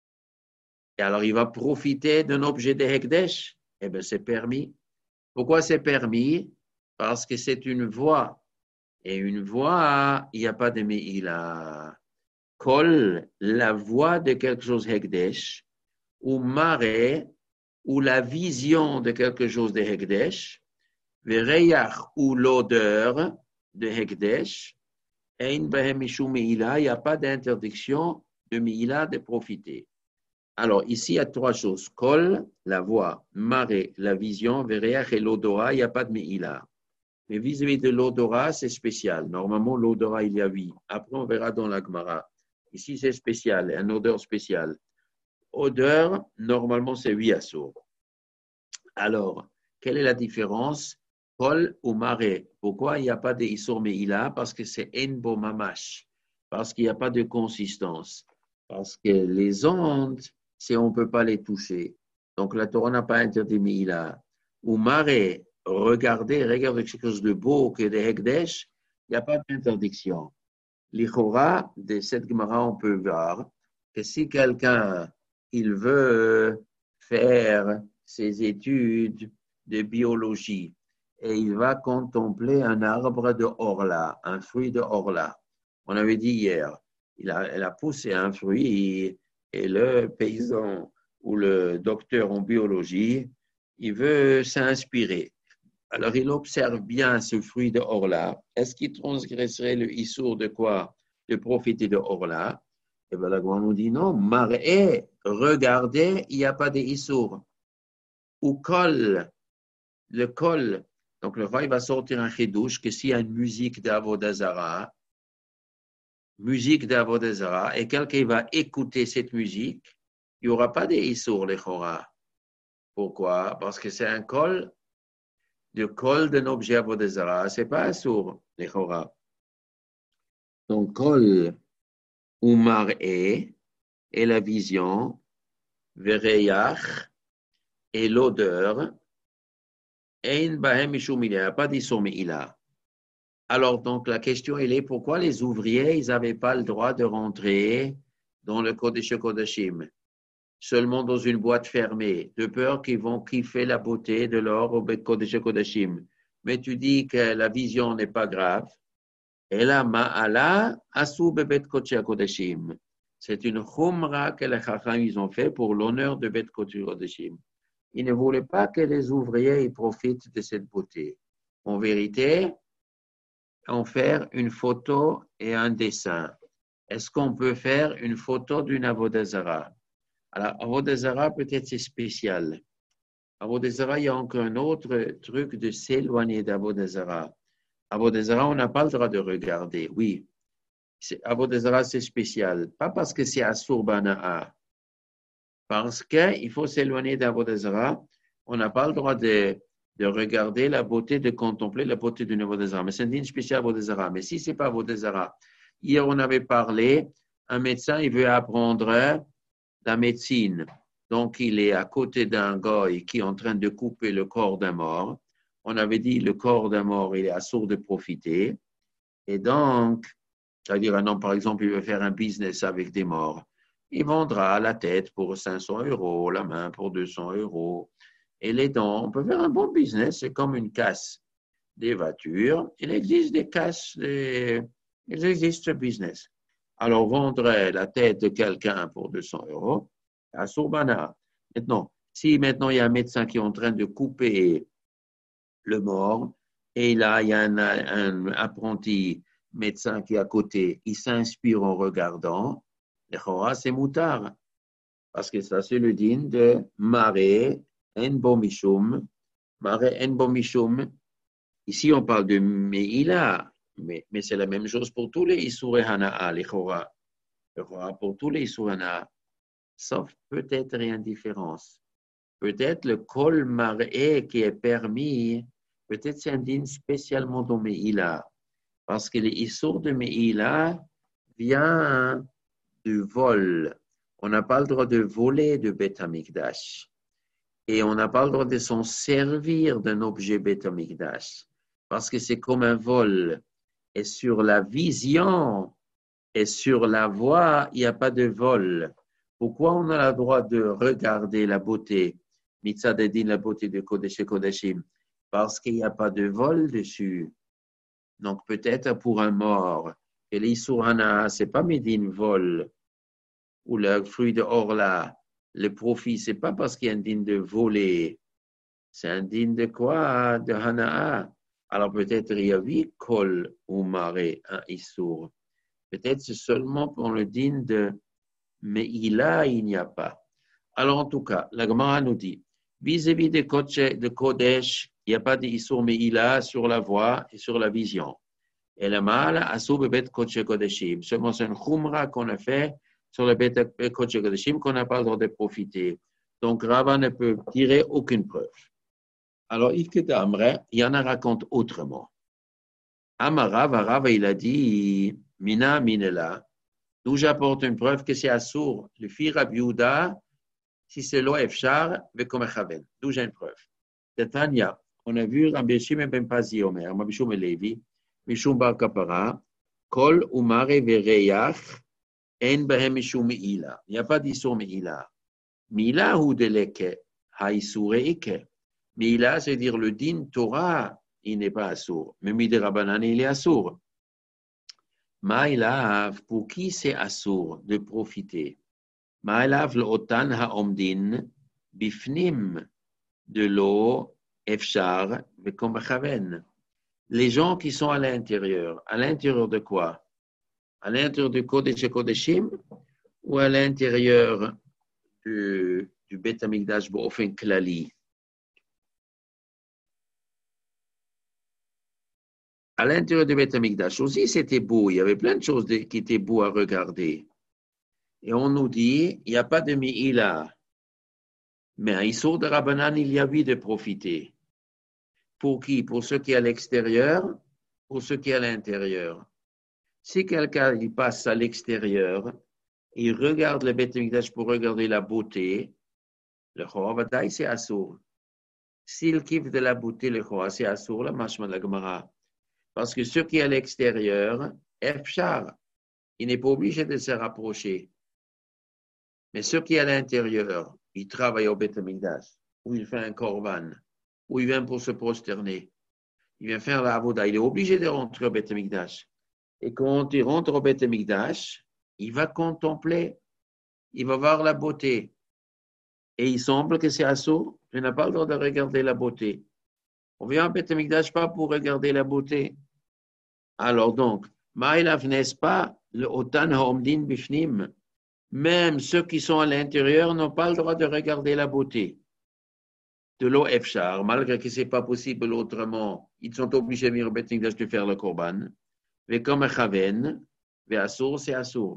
et alors il va profiter d'un objet de Hekdesh. Eh bien, c'est permis. Pourquoi c'est permis? Parce que c'est une voix. Et une voix, il n'y a pas de Me'ila. Kol, la voix de quelque chose Hekdesh, ou maré, ou la vision de quelque chose de Hekdesh, Vereyach, ou l'odeur de Hekdesh, Ein Bahem Mishum Me'ila, il n'y a pas d'interdiction de Me'ila de profiter. Alors, ici, il y a trois choses. Kol, la voix, maré, la vision, Vereyach et l'odorat, il n'y a pas de Me'ila. Mais vis-à-vis de l'odorat, c'est spécial. Normalement, l'odorat, il y a 8. Après, on verra dans la Gemara. Ici, c'est spécial, une odeur spéciale. Odeur, normalement, c'est 8 assours. Alors, quelle est la différence? Kol ou maré. Pourquoi il n'y a pas de Issour Me'ila? Parce que c'est Enbo Mamash. Parce qu'il n'y a pas de consistance. Parce que les ondes, on ne peut pas les toucher. Donc, la Torah n'a pas interdit Me'ila. Ou maré, regardez quelque chose de beau que de Hekdesh, il n'y a pas d'interdiction. L'Ichora, de cette Gemara, on peut voir que si quelqu'un, il veut faire ses études de biologie et il va contempler un arbre de Orla, un fruit de Orla. On avait dit hier, elle a poussé un fruit et le paysan ou le docteur en biologie, il veut s'inspirer. Alors, il observe bien ce fruit de Orla. Est-ce qu'il transgresserait le issour de quoi? De profiter de Orla? Et bien, la Gemara nous dit non. Mar'é, regardez, il n'y a pas de issour. Ou kol, le kol. Donc, le roi, il va sortir un chidouche que s'il y a une musique d'Avodazara, et quelqu'un va écouter cette musique, il n'y aura pas de issour, les chora. Pourquoi? Parce que c'est un kol. Le kol d'un objet Avodazara, ce n'est pas un sourd, les chora. Donc, kol ou mar'é et la vision, vereyach et l'odeur, ein bahem mishum ila, pas d'issur me'ila. Alors, donc, la question, elle est pourquoi les ouvriers, ils n'avaient pas le droit de rentrer dans le Kodesh Kodashim, seulement dans une boîte fermée, de peur qu'ils vont kiffer la beauté de l'or au Kodesh Kodashim. Mais tu dis que la vision n'est pas grave. Et là, ma'ala asu bebet Kodesh Kodashim. C'est une chumra que les Chacham ils ont fait pour l'honneur de Bet Kodesh Kodashim. Ils ne voulaient pas que les ouvriers ils profitent de cette beauté. En vérité, en faire une photo et un dessin. Est-ce qu'on peut faire une photo d'une Avodazara? Alors, Avodazara, peut-être c'est spécial. Avodazara, il y a encore un autre truc de s'éloigner d'Avodazara. Avodazara, on n'a pas le droit de regarder, oui. Avodazara, c'est spécial. Pas parce que c'est Asur Bana'a. Parce qu'il faut s'éloigner d'Avodazara. On n'a pas le droit de regarder la beauté, de contempler la beauté d'une Avodazara. Mais c'est un dîne spécial Avodazara. Mais si ce n'est pas Avodazara, hier on avait parlé, un médecin, il veut apprendre la médecine. Donc il est à côté d'un goy qui est en train de couper le corps d'un mort. On avait dit le corps d'un mort, il est assourd de profiter. Et donc, c'est-à-dire un homme, par exemple, il veut faire un business avec des morts. Il vendra la tête pour 500 €, la main pour 200 €. Et les dents, on peut faire un bon business, c'est comme une casse des voitures. Il existe des casses, il existe ce business. Alors, vendre la tête de quelqu'un pour 200 €, à Sourbana. Maintenant, si maintenant il y a un médecin qui est en train de couper le mort, et là, il y a un apprenti médecin qui est à côté, il s'inspire en regardant, c'est moutard. Parce que ça, c'est le din de maré, en bomishum, Mare en bo mishum. Ici, on parle de Meïla, mais c'est la même chose pour tous les Issour et Hana'a, les Chora. Le Chora pour tous les Issour et Hana'a. Sauf peut-être une différence. Peut-être le Kol Mar'e qui est permis, peut-être c'est un din spécialement dans Meïla. Parce que les Issour de Meïla vient du vol. On n'a pas le droit de voler de Beth Amikdash. Et on n'a pas le droit de s'en servir d'un objet Beth Amikdash. Parce que c'est comme un vol. Et sur la vision et sur la voix, il n'y a pas de vol. Pourquoi on a le droit de regarder la beauté, Mitzad Edin, la beauté de Kodesh et Kodeshim? Parce qu'il n'y a pas de vol dessus. Donc peut-être pour un mort, et l'Issour Hana, ce n'est pas Médine vol, ou le fruit de Orla, le profit, ce n'est pas parce qu'il y a un dîne de voler, c'est un dîne de quoi? De Hana'a. Alors peut-être il y a 8 kol ou maré, un Issour. Peut-être c'est seulement pour le dîne de Meïla, il n'y a pas. Alors en tout cas, la Gemara nous dit, vis-à-vis de Kodesh, il n'y a pas d'Issour Meïla sur la voix et sur la vision. Et le mal, Asou Bebet Kodesh Kodeshim. Seulement c'est un khumra qu'on a fait sur le Bet Kodesh Kodeshim qu'on n'a pas le droit de profiter. Donc Rava ne peut tirer aucune preuve. Alors, il y en a raconte autrement. Rava, il a dit, Mina Minela, d'où j'apporte une preuve que c'est Assour, le fils Rabbi Yehuda, si c'est lo efshar, vekomechaven. D'où j'ai une preuve. De Tanya, on a vu Rabbi Shimon ben Pazi Omer, Rabbi Shimon Levi, Mishum bar kapara, kol umare vereyach, en behem mishum me'ila. Il n'y a pas d'issur me'ila. Me'ila ou de leke, ha'issur eke. Me'ila, c'est-à-dire le din Torah, il n'est pas assour. Mais Mide Rabbanan, il est assour. Ma'ilav, pour qui c'est assour de profiter? Ma'ilav l'otan ha'omdin, bifnim, de l'eau, efshar, vekomechaven. Les gens qui sont à l'intérieur de quoi? À l'intérieur du Kodesh et Kodeshim ou à l'intérieur du Beth Amikdash Bo'ofen Klali? À l'intérieur du Beth Amikdash aussi, c'était beau. Il y avait plein de choses qui étaient beaux à regarder. Et on nous dit, il n'y a pas de Mi'ila. Mais à Issour de Rabbanan, il y a envie de profiter. Pour qui? Pour ceux qui sont à l'extérieur, pour ceux qui sont à l'intérieur. Si quelqu'un il passe à l'extérieur, il regarde le Beth Amikdash pour regarder la beauté, le Choravatai, c'est Assour. S'il kiffe de la beauté, le Choravatai, c'est Assour, la machma de la Gemara. Parce que ceux qui sont à l'extérieur, Efshar, il n'est pas obligé de se rapprocher. Mais ceux qui sont à l'intérieur, ils travaillent au Beth Amikdash, ou il fait un korban, ou il vient pour se prosterner, il vient faire la avoda, il est obligé de rentrer au Beth Amikdash. Et quand il rentre au Beth Amikdash, il va contempler, il va voir la beauté. Et il semble que c'est assourd, je n'ai pas le droit de regarder la beauté. On vient au Beth Amikdash pas pour regarder la beauté. Alors donc, Maïlav n'est-ce pas le Otan Haomdin Bifnim? Même ceux qui sont à l'intérieur n'ont pas le droit de regarder la beauté. De l'eau Efshar, malgré que ce n'est pas possible autrement, ils sont obligés de venir au Beth Amikdash de faire le korban. Mais comme Chaven, mais Assour, c'est Assour.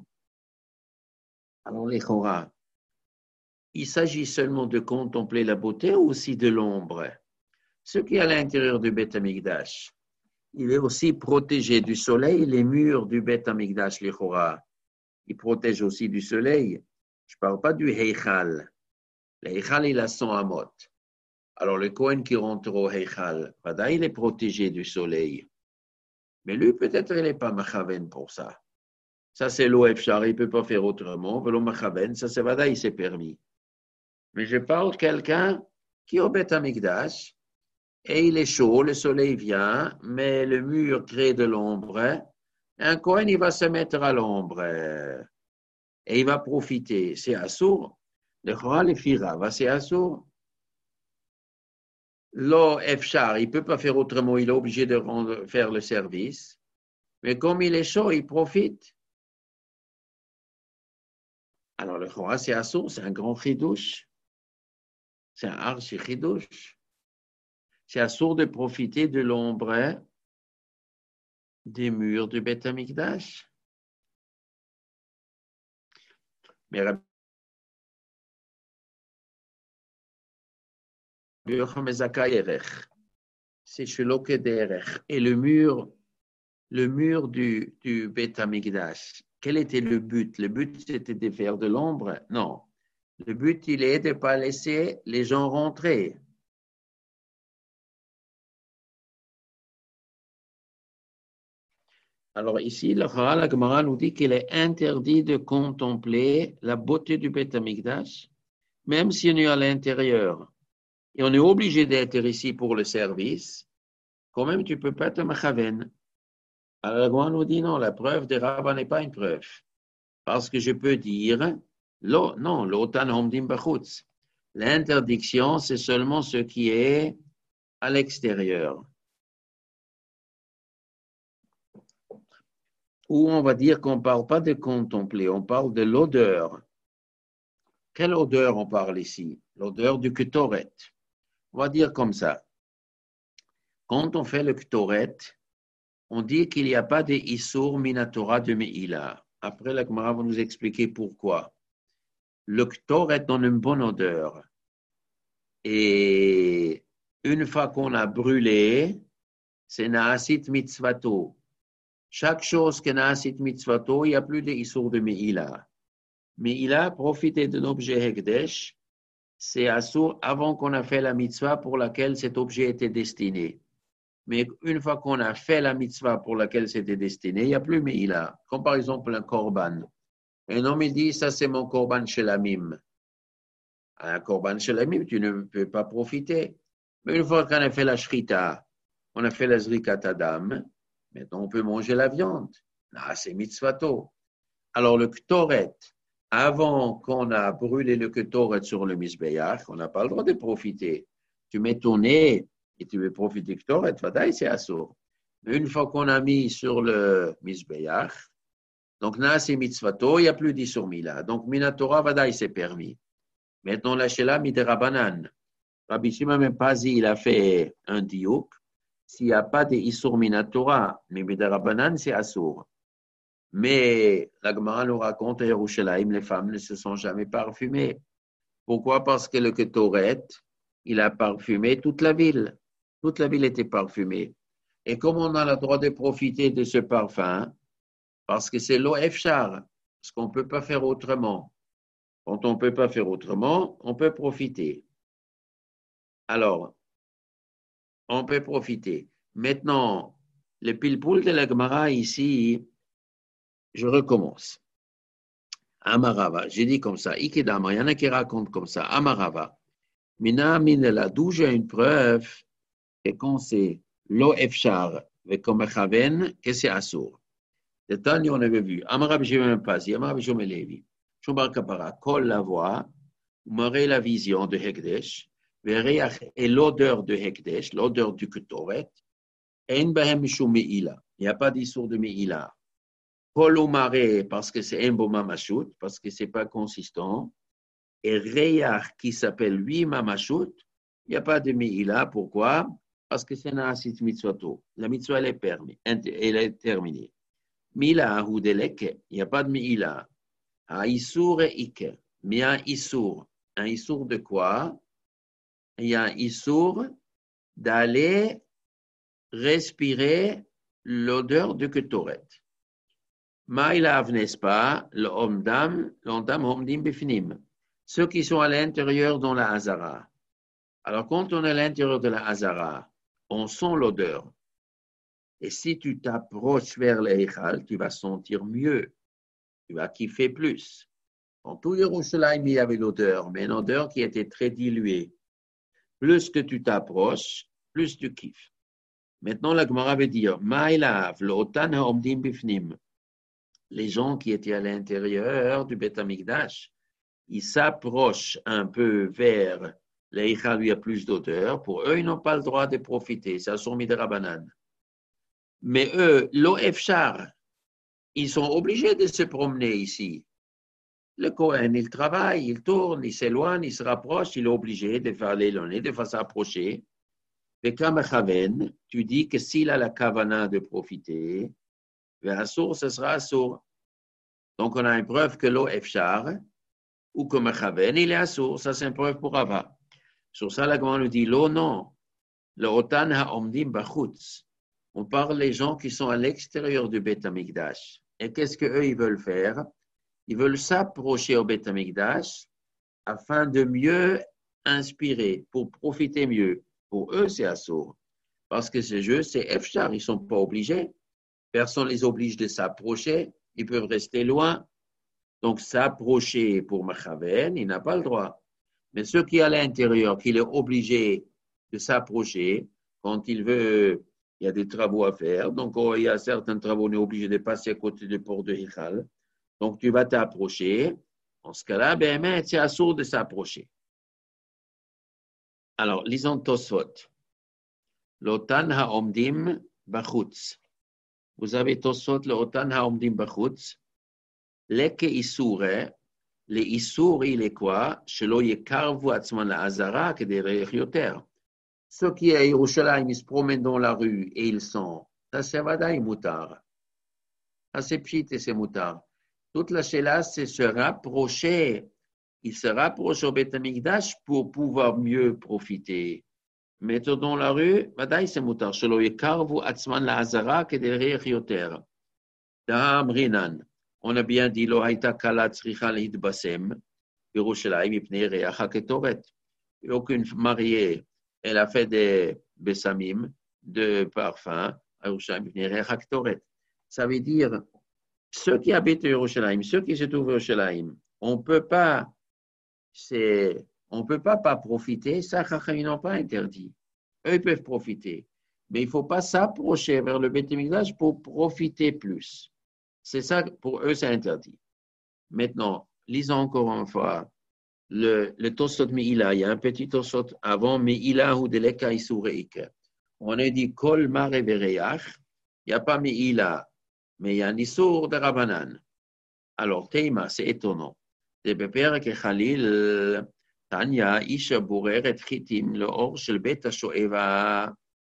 Alors les Chora, il s'agit seulement de contempler la beauté ou aussi de l'ombre. Ce qui est à l'intérieur du Beth Amikdash, il est aussi protégé du soleil, les murs du Beth Amikdash, les Chora. Il protège aussi du soleil. Je ne parle pas du Heichal. Le Heichal, il a 100 amot. Alors le Kohen qui rentre au Heichal, il est protégé du soleil. Mais lui, peut-être, il n'est pas Machaven pour ça. Ça, c'est l'Oefchar, il ne peut pas faire autrement. Velo Machaven, ça, c'est Vadaï, c'est permis. Mais je parle de quelqu'un qui est au Beth Amikdash et il est chaud, le soleil vient, mais le mur crée de l'ombre. Un Kohen, il va se mettre à l'ombre et il va profiter. C'est assourd. Le Choral et Fira, c'est assourd. Lo Efchar, il ne peut pas faire autrement, il est obligé de faire le service. Mais comme il est chaud, il profite. Alors le Choral, c'est assourd, c'est un grand chidouche. C'est un archi chidouche. c'est assourd de profiter de l'ombre des murs du Beth Amikdash. Mais Rabbi Yochanan Zakkai Erech, c'est Shelo Kederech. Et le mur du Beth Amikdash, quel était le but? Le but, c'était de faire de l'ombre? Non. Le but, il est de ne pas laisser les gens rentrer. Alors ici, la Gemara nous dit qu'il est interdit de contempler la beauté du Beth Amikdash, même si on est à l'intérieur. Et on est obligé d'être ici pour le service. Quand même, tu ne peux pas te machaven. Alors la Gemara nous dit non, la preuve des rabbins n'est pas une preuve. Parce que je peux dire, non, l'otan homdim bachutz. L'interdiction, c'est seulement ce qui est à l'extérieur. Ou on va dire qu'on ne parle pas de contempler, on parle de l'odeur. Quelle odeur on parle ici? L'odeur du ketoret. On va dire comme ça. Quand on fait le ketoret, on dit qu'il n'y a pas de issour minatora de meila. Après, la Gemara va nous expliquer pourquoi. Le ketoret donne une bonne odeur. Et une fois qu'on a brûlé, c'est naasit mitzvato. Chaque chose que naasit mitzvato, il n'y a plus de issour de meila. Meila, profiter d'un objet hekdesh, c'est assour avant qu'on a fait la mitzvah pour laquelle cet objet était destiné. Mais une fois qu'on a fait la mitzvah pour laquelle c'était destiné, il n'y a plus meila. Comme par exemple un korban. Un homme il dit, ça c'est mon korban shelamim. Un korban shelamim, tu ne peux pas profiter. Mais une fois qu'on a fait la shrita, on a fait la zrikat adam, maintenant on peut manger la viande. Là, c'est mitzvato. Alors le ktoret, avant qu'on a brûlé le ketoret sur le misbéach, on n'a pas le droit de profiter. Tu mets ton nez et tu veux profiter du ketoret, vadaï, c'est assour. Mais une fois qu'on a mis sur le misbéach, donc là, c'est mitzvato, il n'y a plus d'issur mila. Donc minatora, vadaï, c'est permis. Maintenant, la shela miderabanan. Rabbi Shimon ben Pazi, il a fait un diouk. S'il n'y a pas d'issur minatora, mais miderabanan, c'est assour. Mais la Gemara nous raconte à Yerushalayim, les femmes ne se sont jamais parfumées. Pourquoi? Parce que le Ketoret, il a parfumé toute la ville. Toute la ville était parfumée. Et comme on a le droit de profiter de ce parfum, parce que c'est l'eau efchar, parce qu'on ne peut pas faire autrement. Quand on ne peut pas faire autrement, on peut profiter. Alors, on peut profiter. Maintenant, le pilpoul de la Gemara ici, je recommence. Amarava, j'ai dit comme ça. Ikedama, il y en a qui racontent comme ça. Amarava. Mina minela, d'où j'ai une preuve que quand c'est lo efchar, comme chaven, que c'est assour. De Tanya, on avait vu. Amarab, je ne vais même pas dire. Amarab, je me levi. Shumbar kapara, kol la voix, m'aurait la vision de Hekdesh, et l'odeur de Hekdesh, l'odeur du Ketoret, en bahem mishum meila. Il n'y a pas d'issour de meila. Kolomare, parce que c'est un beau mamachout, parce que ce n'est pas consistant. Et Reyach, qui s'appelle lui mamachout, il n'y a pas de meila. Pourquoi? Parce que c'est naasit mitzvato. La mitzvah, elle est permis, elle est terminée. Mila ou deleke, il n'y a pas de meila. Un issour et ikke. Mais un issour. Un issour de quoi? Il y a un issour d'aller respirer l'odeur du ketoret. Maïlav, n'est-ce pas? Le omdam homdim bifnim. Ceux qui sont à l'intérieur dans la hazara. Alors, quand on est à l'intérieur de la hazara, on sent l'odeur. Et si tu t'approches vers l'Eichal, tu vas sentir mieux. Tu vas kiffer plus. En tout Yerushalayim, il y avait l'odeur, mais une odeur qui était très diluée. Plus que tu t'approches, plus tu kiffes. Maintenant, la Gemara veut dire, Maïlav, l'otan ha'omdim bifnim. Les gens qui étaient à l'intérieur du Beth Amikdash, ils s'approchent un peu vers l'Eichal où il y a plus d'odeur. Pour eux, ils n'ont pas le droit de profiter. Ça sont mis de Rabbanan. Mais eux, lo efchar, ils sont obligés de se promener ici. Le Kohen, il travaille, il tourne, il s'éloigne, il se rapproche, il est obligé de faire l'éloigner, de faire s'approcher. Vekamechaven, tu dis que s'il a la kavana de profiter, Assour, ce sera Assour. Donc, on a une preuve que l'eau efchar, ou que Mechaven, il est Assour. Ça, c'est une preuve pour Rava. Sur ça, la Gemara nous dit, l'eau, non. Le Otan ha'omdim bachutz. On parle des gens qui sont à l'extérieur du Beth Amikdash. Et qu'est-ce qu'eux, ils veulent faire? Ils veulent s'approcher au Beth Amikdash afin de mieux inspirer, pour profiter mieux. Pour eux, c'est Assour. Parce que ce jeu, c'est efchar. Ils ne sont pas obligés. Personne ne les oblige de s'approcher. Ils peuvent rester loin. Donc, s'approcher pour Mechaven, il n'a pas le droit. Mais ceux qui sont à l'intérieur, qu'il est obligé de s'approcher, quand il veut, il y a des travaux à faire. Donc, il y a certains travaux, on est obligé de passer à côté du port de Hichal. Donc, tu vas t'approcher. En ce cas-là, c'est assourd de s'approcher. Alors, lisons Tosfot. L'otan ha'omdim bachutz. Vous avez Tosfot, l'otan ha'omdim bachutz. Leke isure. Les issour, il est quoi? Shelo yekarvu atzman la azara kederech yoter. Ceux qui à Yerushalayim, ils se promènent dans la rue et ils sont, ça c'est vadaï moutar. Ça c'est pchit et c'est moutar. Toute la chéla, c'est se rapprocher. Ils se rapprochent au Beth Amikdash pour pouvoir mieux profiter. Mais dans la rue, vadaï c'est moutar. Shelo yekarvu atzman la azara kederech yoter. Da'am rinan. On a bien dit, lo haïta kala tzricha l'hidbasem, Yerushalayim ipnei reacha ketoret. Aucune mariée, elle a fait des bessamim, de parfum, à Yerushalayim ipnei reacha ketoret. Ça veut dire, ceux qui habitent à Yerushalayim, ceux qui se trouvent à Yerushalayim, on peut pas profiter, ça, ils n'ont pas interdit. Eux, ils peuvent profiter. Mais il ne faut pas s'approcher vers le Beth Mikdash pour profiter plus. C'est ça, pour eux, c'est interdit. Maintenant, lisons encore une fois le Tosot Meïla. Il y a un petit Tosot avant Meïla ou Deleka Isureik. On a dit Kol Mare Vereach. Il n'y a pas Meïla, mais il y a un Isur de Rabanan. Alors, Teima, c'est étonnant. De Beper Khalil, Tanya, Isha Boureret Chitim, le Or Shel Bet Shoeva.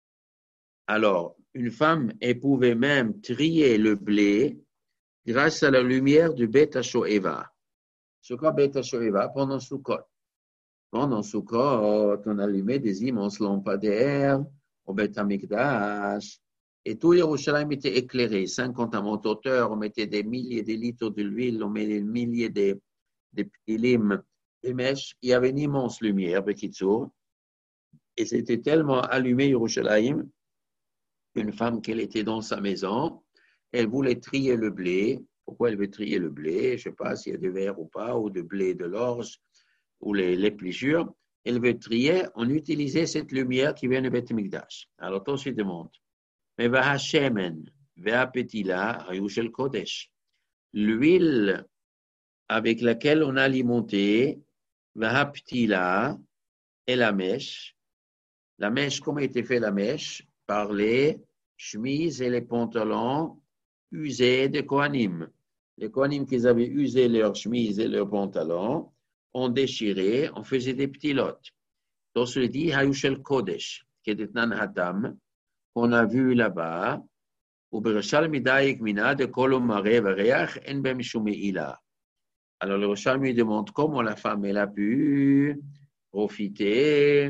Alors, une femme, elle pouvait même trier le blé grâce à la lumière du Beth Shoeva. C'est quoi Beth Shoeva? Pendant Sukkot. Pendant Sukkot, on allumait des immenses lampadaires au Beth Amikdash. Et tout Yerushalayim était éclairé. 50 à hauteur, on mettait des milliers de litres d'huile, on mettait des milliers de pilim, des mèches. Il y avait une immense lumière, Bekitsour. Et c'était tellement allumé Yerushalayim qu'une femme, qu'elle était dans sa maison, elle voulait trier le blé. Pourquoi elle veut trier le blé? Je ne sais pas s'il y a de verre ou pas, ou de blé, de l'orge, ou les plissures. Elle veut trier, on utilisait cette lumière qui vient du Beth Mikdash. Alors, on se demande, mais Vahashemen, Vahapetila, Ayushel Kodesh. L'huile avec laquelle on alimentait Vahapetila et la mèche. La mèche, comment était fait la mèche? Par les chemises et les pantalons usés de Kohanim. Les Kohanim qui avaient usé leurs chemises et leurs pantalons, on déchirait, on faisait des petits lots. Donc, on dit Hayushel Kodesh, qui est Nan Hatam, qu'on a vu là-bas, ou Bereshal Midayek Mina de Kolom Mare Vareach En Bemishum Meila. Alors, le Roshal me demande comment la femme elle a pu profiter,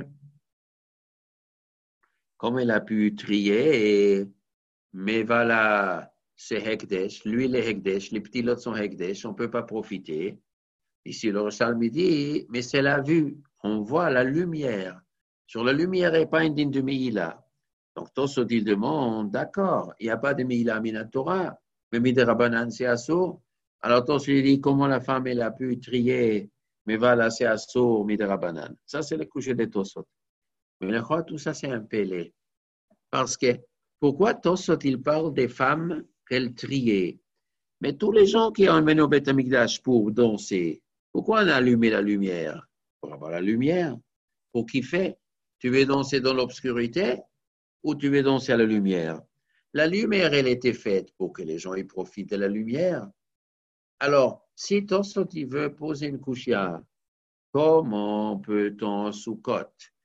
comment elle a pu trier, mais voilà. C'est Hekdesh, l'huile est Hekdesh, les petits lots sont Hekdesh, on ne peut pas profiter. Ici, le Roshal me dit, mais c'est la vue, on voit la lumière. Sur la lumière, il n'y a pas une digne de Meïla. Donc, Tosot dit demande, d'accord, il n'y a pas de Meïla Minatora, mais Miderabanan, c'est Assour. Alors, Tosot dit, comment la femme, elle a pu trier, mais voilà, c'est Assour, Miderabanan. Ça, c'est le coucher de Tosot. Mais le roi, tout ça, c'est un pélé. Parce que, pourquoi Tosot, il parle des femmes qu'elle triait? Mais tous les gens qui ont amené au Beth Amikdash pour danser, pourquoi on a allumé la lumière? Pour avoir la lumière. Pour kiffer. Tu veux danser dans l'obscurité ou tu veux danser à la lumière? La lumière, elle était faite pour que les gens y profitent de la lumière. Alors, si Tosot veut poser une couchia, comment peut-on sous-cote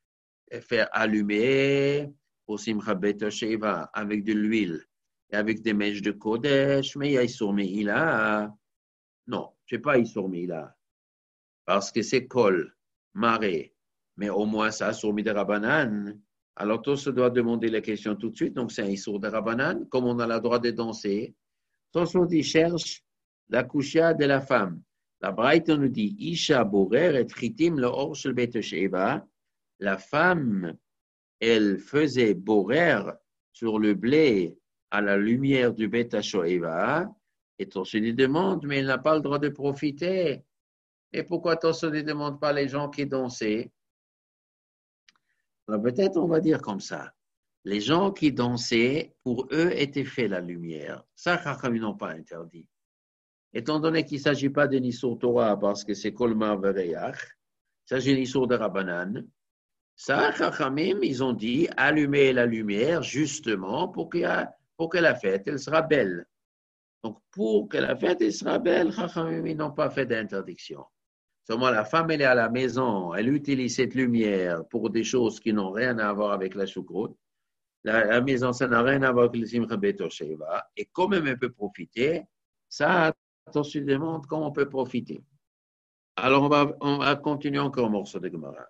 faire allumer au Simcha Bet Sheva avec de l'huile et avec des mèches de Kodesh, mais il y a Issour Meila. Non, je n'ai pas Issour Meila. Parce que c'est Kol, marée. Mais au moins, ça a Issour de Rabbanan. Alors, tout se doit demander la question tout de suite. Donc, c'est un Issour de Rabbanan. Comme on a le droit de danser, Tosfot il cherche la coucha de la femme. La Braïta nous dit Isha borer et chitim le or shel Bet Sheva. La femme, elle faisait borer sur le blé à la lumière du Bet Sheva. Et Tosfot lui demande, mais elle n'a pas le droit de profiter. Et pourquoi Tosfot ne demande pas les gens qui dansaient? Alors peut-être on va dire comme ça. Les gens qui dansaient, pour eux, était fait la lumière. Ça, Chachamim n'ont pas interdit. Étant donné qu'il ne s'agit pas de Nissour Torah parce que c'est Kolmar Vereyach, il s'agit de Nissour de Rabbanan. Ça, Chachamim, ils ont dit allumer la lumière justement pour que la fête, elle sera belle. Donc, pour que la fête, elle sera belle, Chachamim, ils n'ont pas fait d'interdiction. Seulement, la femme, elle est à la maison, elle utilise cette lumière pour des choses qui n'ont rien à voir avec la choucroute. La maison, ça n'a rien à voir avec le Simcha Bet Sheva. Et quand même, elle peut profiter. Ça, attention, demande comment on peut profiter. Alors, on va continuer encore un morceau de Gemara.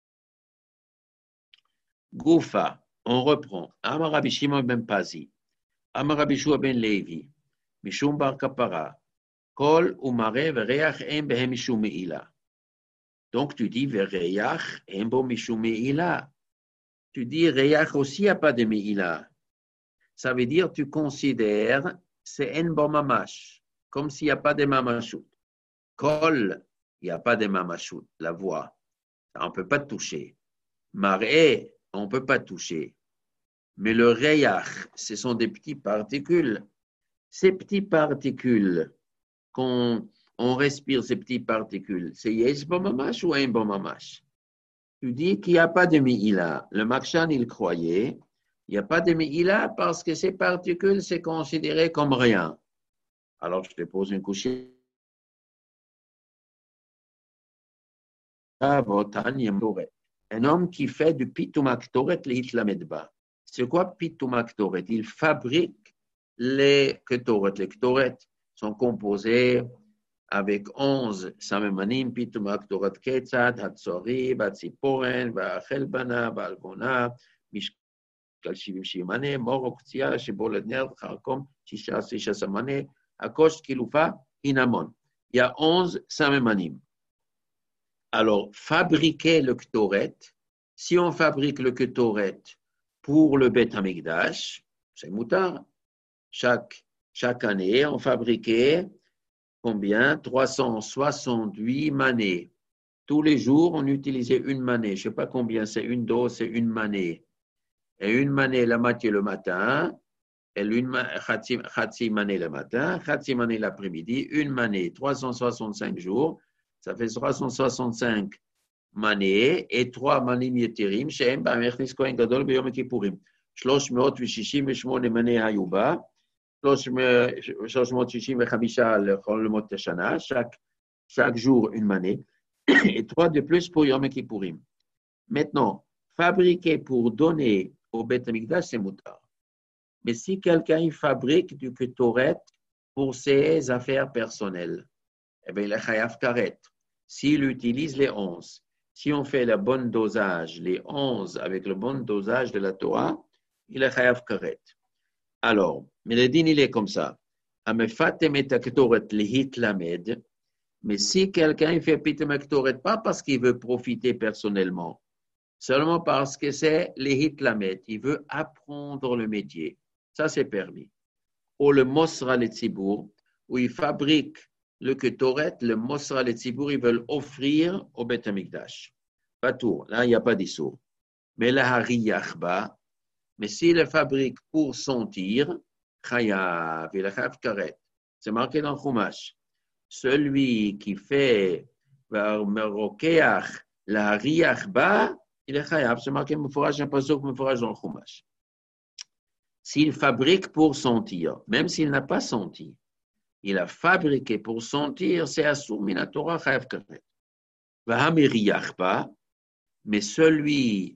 Goufa, on reprend. Amar Rabbi Shimon ben Pazi. Amar Rabbi Shua ben Levi. Mishum bar kapara. Kol umare vereach en behem mishum meila. Donc, tu dis vereach en bo mishum meila. Tu dis reach aussi, il n'y a pas de meila. Ça veut dire tu considères c'est en bo mamash. Comme s'il n'y a pas de mamashut. Kol, il n'y a pas de mamashut, la voix. On ne peut pas toucher. Maré, on ne peut pas toucher. Mais le reyach, ce sont des petites particules. Ces petites particules, quand on respire ces petites particules, c'est yes bon mamash ou un bon mamash? Tu dis qu'il n'y a pas de mi'ila. Le Makshan, il croyait, il n'y a pas de mi'ila parce que ces particules, c'est considéré comme rien. Alors, je te pose une couche. Un homme qui fait du pitumaktoret le hitlamedba. C'est quoi pitumaktoret? Il fabrique les ketoret. Les ketoret sont composés avec 11 samemanim, pitumaktoret ketzad, hatzori, batziporen, vachelbana, balgona, mishkal shivim shimane, moroktia, shibolet nerd, charkom, shisha samane, akosh kilufa, inamon. Il y a 11 samemanim. Alors, fabriquer le ktoret, si on fabrique le ktoret pour le Beth Hamikdash, c'est moutar. Chaque année, on fabriquait combien? 368 manées. Tous les jours, on utilisait une manée. Je ne sais pas combien c'est une dose, c'est une manée. Et une manée, la moitié le matin, et khatsi manée le matin, khatsi manée l'après-midi, une manée, 365 jours. Ça fait 365 manées et 3 manim yeterim, שהם בהכניס כהן גדול ביום הכיפורים. 368 מנה היו בה, 365 לכל ימות השנה, chaque jour une manée, et 3 de plus pour Yom Kippourim. Maintenant, fabriquer pour donner au Beth Amikdash, c'est moutar. Mais si quelqu'un fabrique du ketoret pour ses affaires personnelles, eh bien, il est chayav karet. S'il utilise les 11, si on fait le bon dosage, les 11 avec le bon dosage de la Torah, il est chayav karet. Alors, mais le din, il est comme ça. Mais si quelqu'un fait pitem ketoret, pas parce qu'il veut profiter personnellement, seulement parce que c'est les hitlamet, il veut apprendre le métier. Ça, c'est permis. Ou le mosra le tzibour, où il fabrique le ketoret, le mosra le tzibour, ils veulent offrir au Beth Amikdash. Pas tout, là, il n'y a pas d'issour. Mais la hariyachba, mais s'il le fabrique pour sentir, chayav, il a chayav karet. C'est marqué dans le Chumash. Celui qui fait merokeach la hariyachba, il est chayav. C'est marqué meforaj, un pasuk meforaj dans le Chumash. S'il fabrique pour sentir, même s'il n'a pas senti, il a fabriqué pour sentir, c'est Assour Minatora Chayav Karet. Vahamiriyach pas, mais celui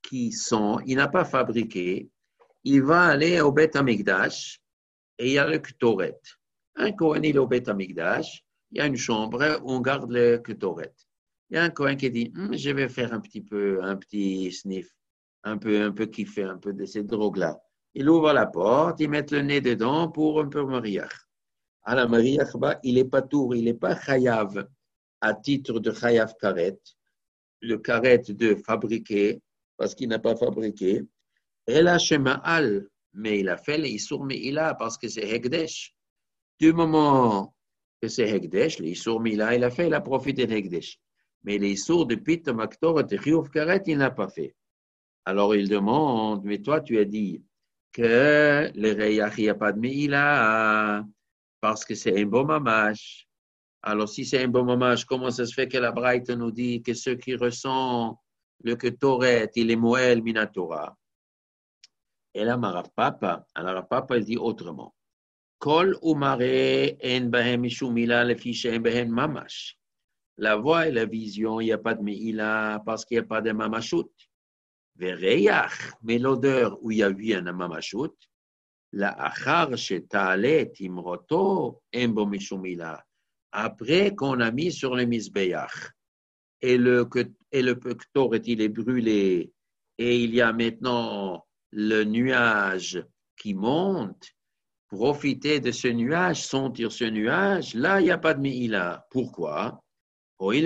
il n'a pas fabriqué, il va aller au Beth Amikdash et il y a le Ktoret. Un Kohen, il est au Beth Amikdash, il y a une chambre où on garde le Ktoret. Il y a un Kohen qui dit, je vais faire un petit sniff, un peu kiffer, un peu de ces drogues-là. Il ouvre la porte, il met le nez dedans pour un peu mariach. À la mariach, il n'est pas tour, il n'est pas chayav à titre de chayav karet, le karet de fabriquer, parce qu'il n'a pas fabriqué. Et là, Shema'al, mais il a fait l'Issour Me'ila parce que c'est Hekdesh. Du moment que c'est Hekdesh, l'Issour Me'ila, il a profité de Hekdesh. Mais l'Issour de Pit, Maktor et Chiyuv Karet, il n'a pas fait. Alors il demande, mais toi, tu as dit que le Reyach, il n'y a pas de Me'ila parce que c'est un bon mamash. Alors si c'est un bon mamash, comment ça se fait que la Braïta nous dit que ceux qui ressentent le Ketoret, il est Moël Minatora? Et là, Rav Papa, il dit autrement. Kol umare en bahem mishumila lefi she'en bahem mamash. La voix et la vision, il n'y a pas de me'ila parce qu'il n'y a pas de mamashut. Vereyach, mais l'odeur où il y a eu un mamashut, la achar she'ta'ale timroto en bo mishumila. Après qu'on a mis sur le misbeach et le pector il est brûlé et il y a maintenant le nuage qui monte, profiter de ce nuage, sentir ce nuage, là, il n'y a pas de mi'ila. Pourquoi? Parce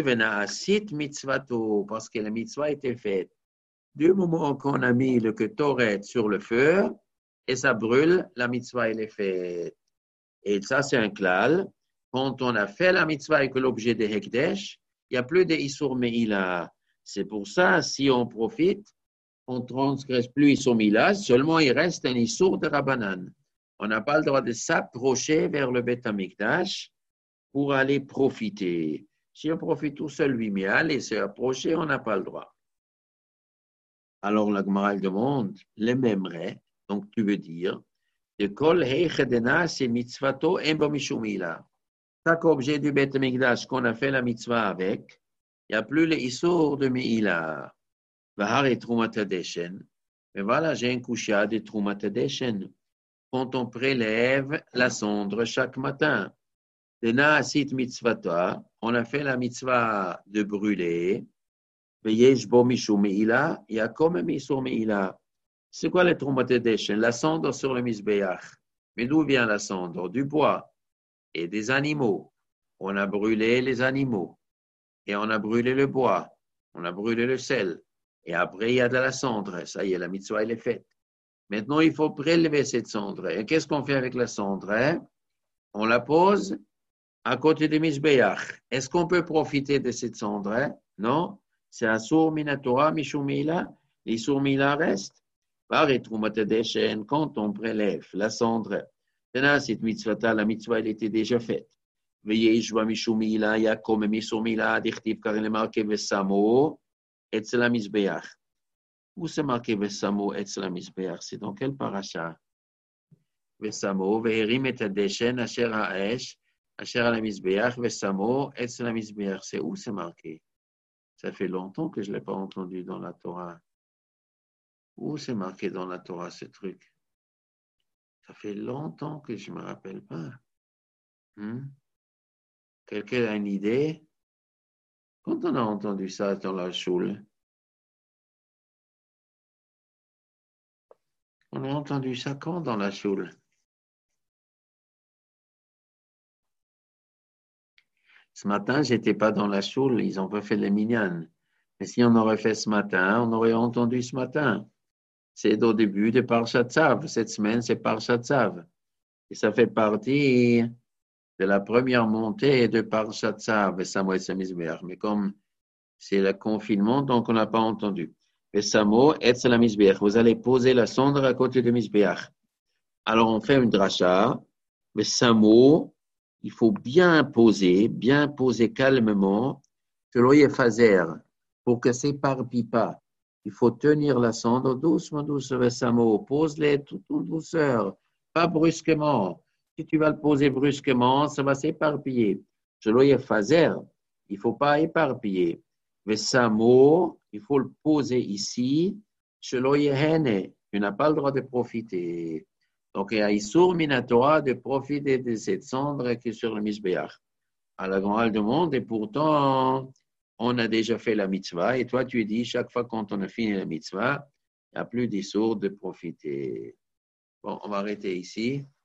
que la mitzvah était faite. Du moment qu'on a mis le ketoret sur le feu, et ça brûle, la mitzvah, elle est faite. Et ça, c'est un klal. Quand on a fait la mitzvah avec l'objet de Hekdesh, il n'y a plus de Issour Me'ila. C'est pour ça, si on profite, on ne transgresse plus Issour Me'ila, seulement il reste un Issour de Rabbanan. On n'a pas le droit de s'approcher vers le Beth Amikdash pour aller profiter. Si on profite tout seul, lui, mais aller s'approcher, on n'a pas le droit. Alors la Gemara demande, les mêmes règles, donc tu veux dire, de kol heichedena c'est mitzvato embo mishumila. Chaque objet du Beth Amikdash qu'on a fait la mitzvah avec, il n'y a plus les Issour de Me'ila. Vahar et Trumatadeshen. Mais voilà, j'ai un coucha de Trumatadeshen. Quand on prélève la cendre chaque matin. Dena asit mitzvata, on a fait la mitzvah de brûler. Veyesh bo mishum me'ila, il y a comme un mishum me'ila. C'est quoi le Trumatadeshen? La cendre sur le misbeach. Mais d'où vient la cendre? Du bois et des animaux. On a brûlé les animaux. Et on a brûlé le bois. On a brûlé le sel. Et après, il y a de la cendre. Ça y est, la mitzvah, elle est faite. Maintenant, il faut prélever cette cendre. Et qu'est-ce qu'on fait avec la cendre? On la pose à côté de Mishbeach. Est-ce qu'on peut profiter de cette cendre? Non. C'est un sourd minatora, mishumila. Les sourds mila restent. Quand on prélève la cendre, cette mitzvah, la mitzvah, elle était déjà faite. Veuillez jouer mishumila, il y a comme mishumila, dichtiv, car il est marqué Vesamo, et c'est la Mishbeach. Où c'est marqué Vesamo et la Mizbeach? C'est dans quel paracha? Vesamo, Veherim et Adeshen, Asher Haesh, Asher la Mizbeach, Vesamo et la Mizbeach. C'est où c'est marqué? Ça fait longtemps que je ne l'ai pas entendu dans la Torah. Où c'est marqué dans la Torah ce truc? Ça fait longtemps que je ne me rappelle pas. Quelqu'un a une idée? Quand on a entendu ça dans la choule? On a entendu ça quand dans la choule? Ce matin, je n'étais pas dans la choule, ils n'ont pas fait les minyanes. Mais si on aurait fait ce matin, on aurait entendu ce matin. C'est au début de Parshat Tzav. Cette semaine, c'est Parshat Tzav. Et ça fait partie de la première montée de Parshat Tzav, Samuel Samizbeach. Mais comme c'est le confinement, donc on n'a pas entendu. Samo et la Mizbeach. Vous allez poser la cendre à côté de Mizbeach. Alors on fait une dracha. Samo, il faut bien poser calmement, que l'oeil est phaser, pour que ça s'éparpille pas. Il faut tenir la cendre doucement, Samo. Pose-les tout en douceur, pas brusquement. Si tu vas le poser brusquement, ça va s'éparpiller. Je l'oeil est phaser, il ne faut pas éparpiller. Samo, il faut le poser ici, Shelo Yehene, tu n'as pas le droit de profiter. Donc, il y a Issour Minatora de profiter de cette cendre qui est sur le Misbéach. À la grande du monde, et pourtant, on a déjà fait la mitzvah. Et toi, tu dis, chaque fois quand on a fini la mitzvah, il n'y a plus d'Issour de profiter. Bon, on va arrêter ici.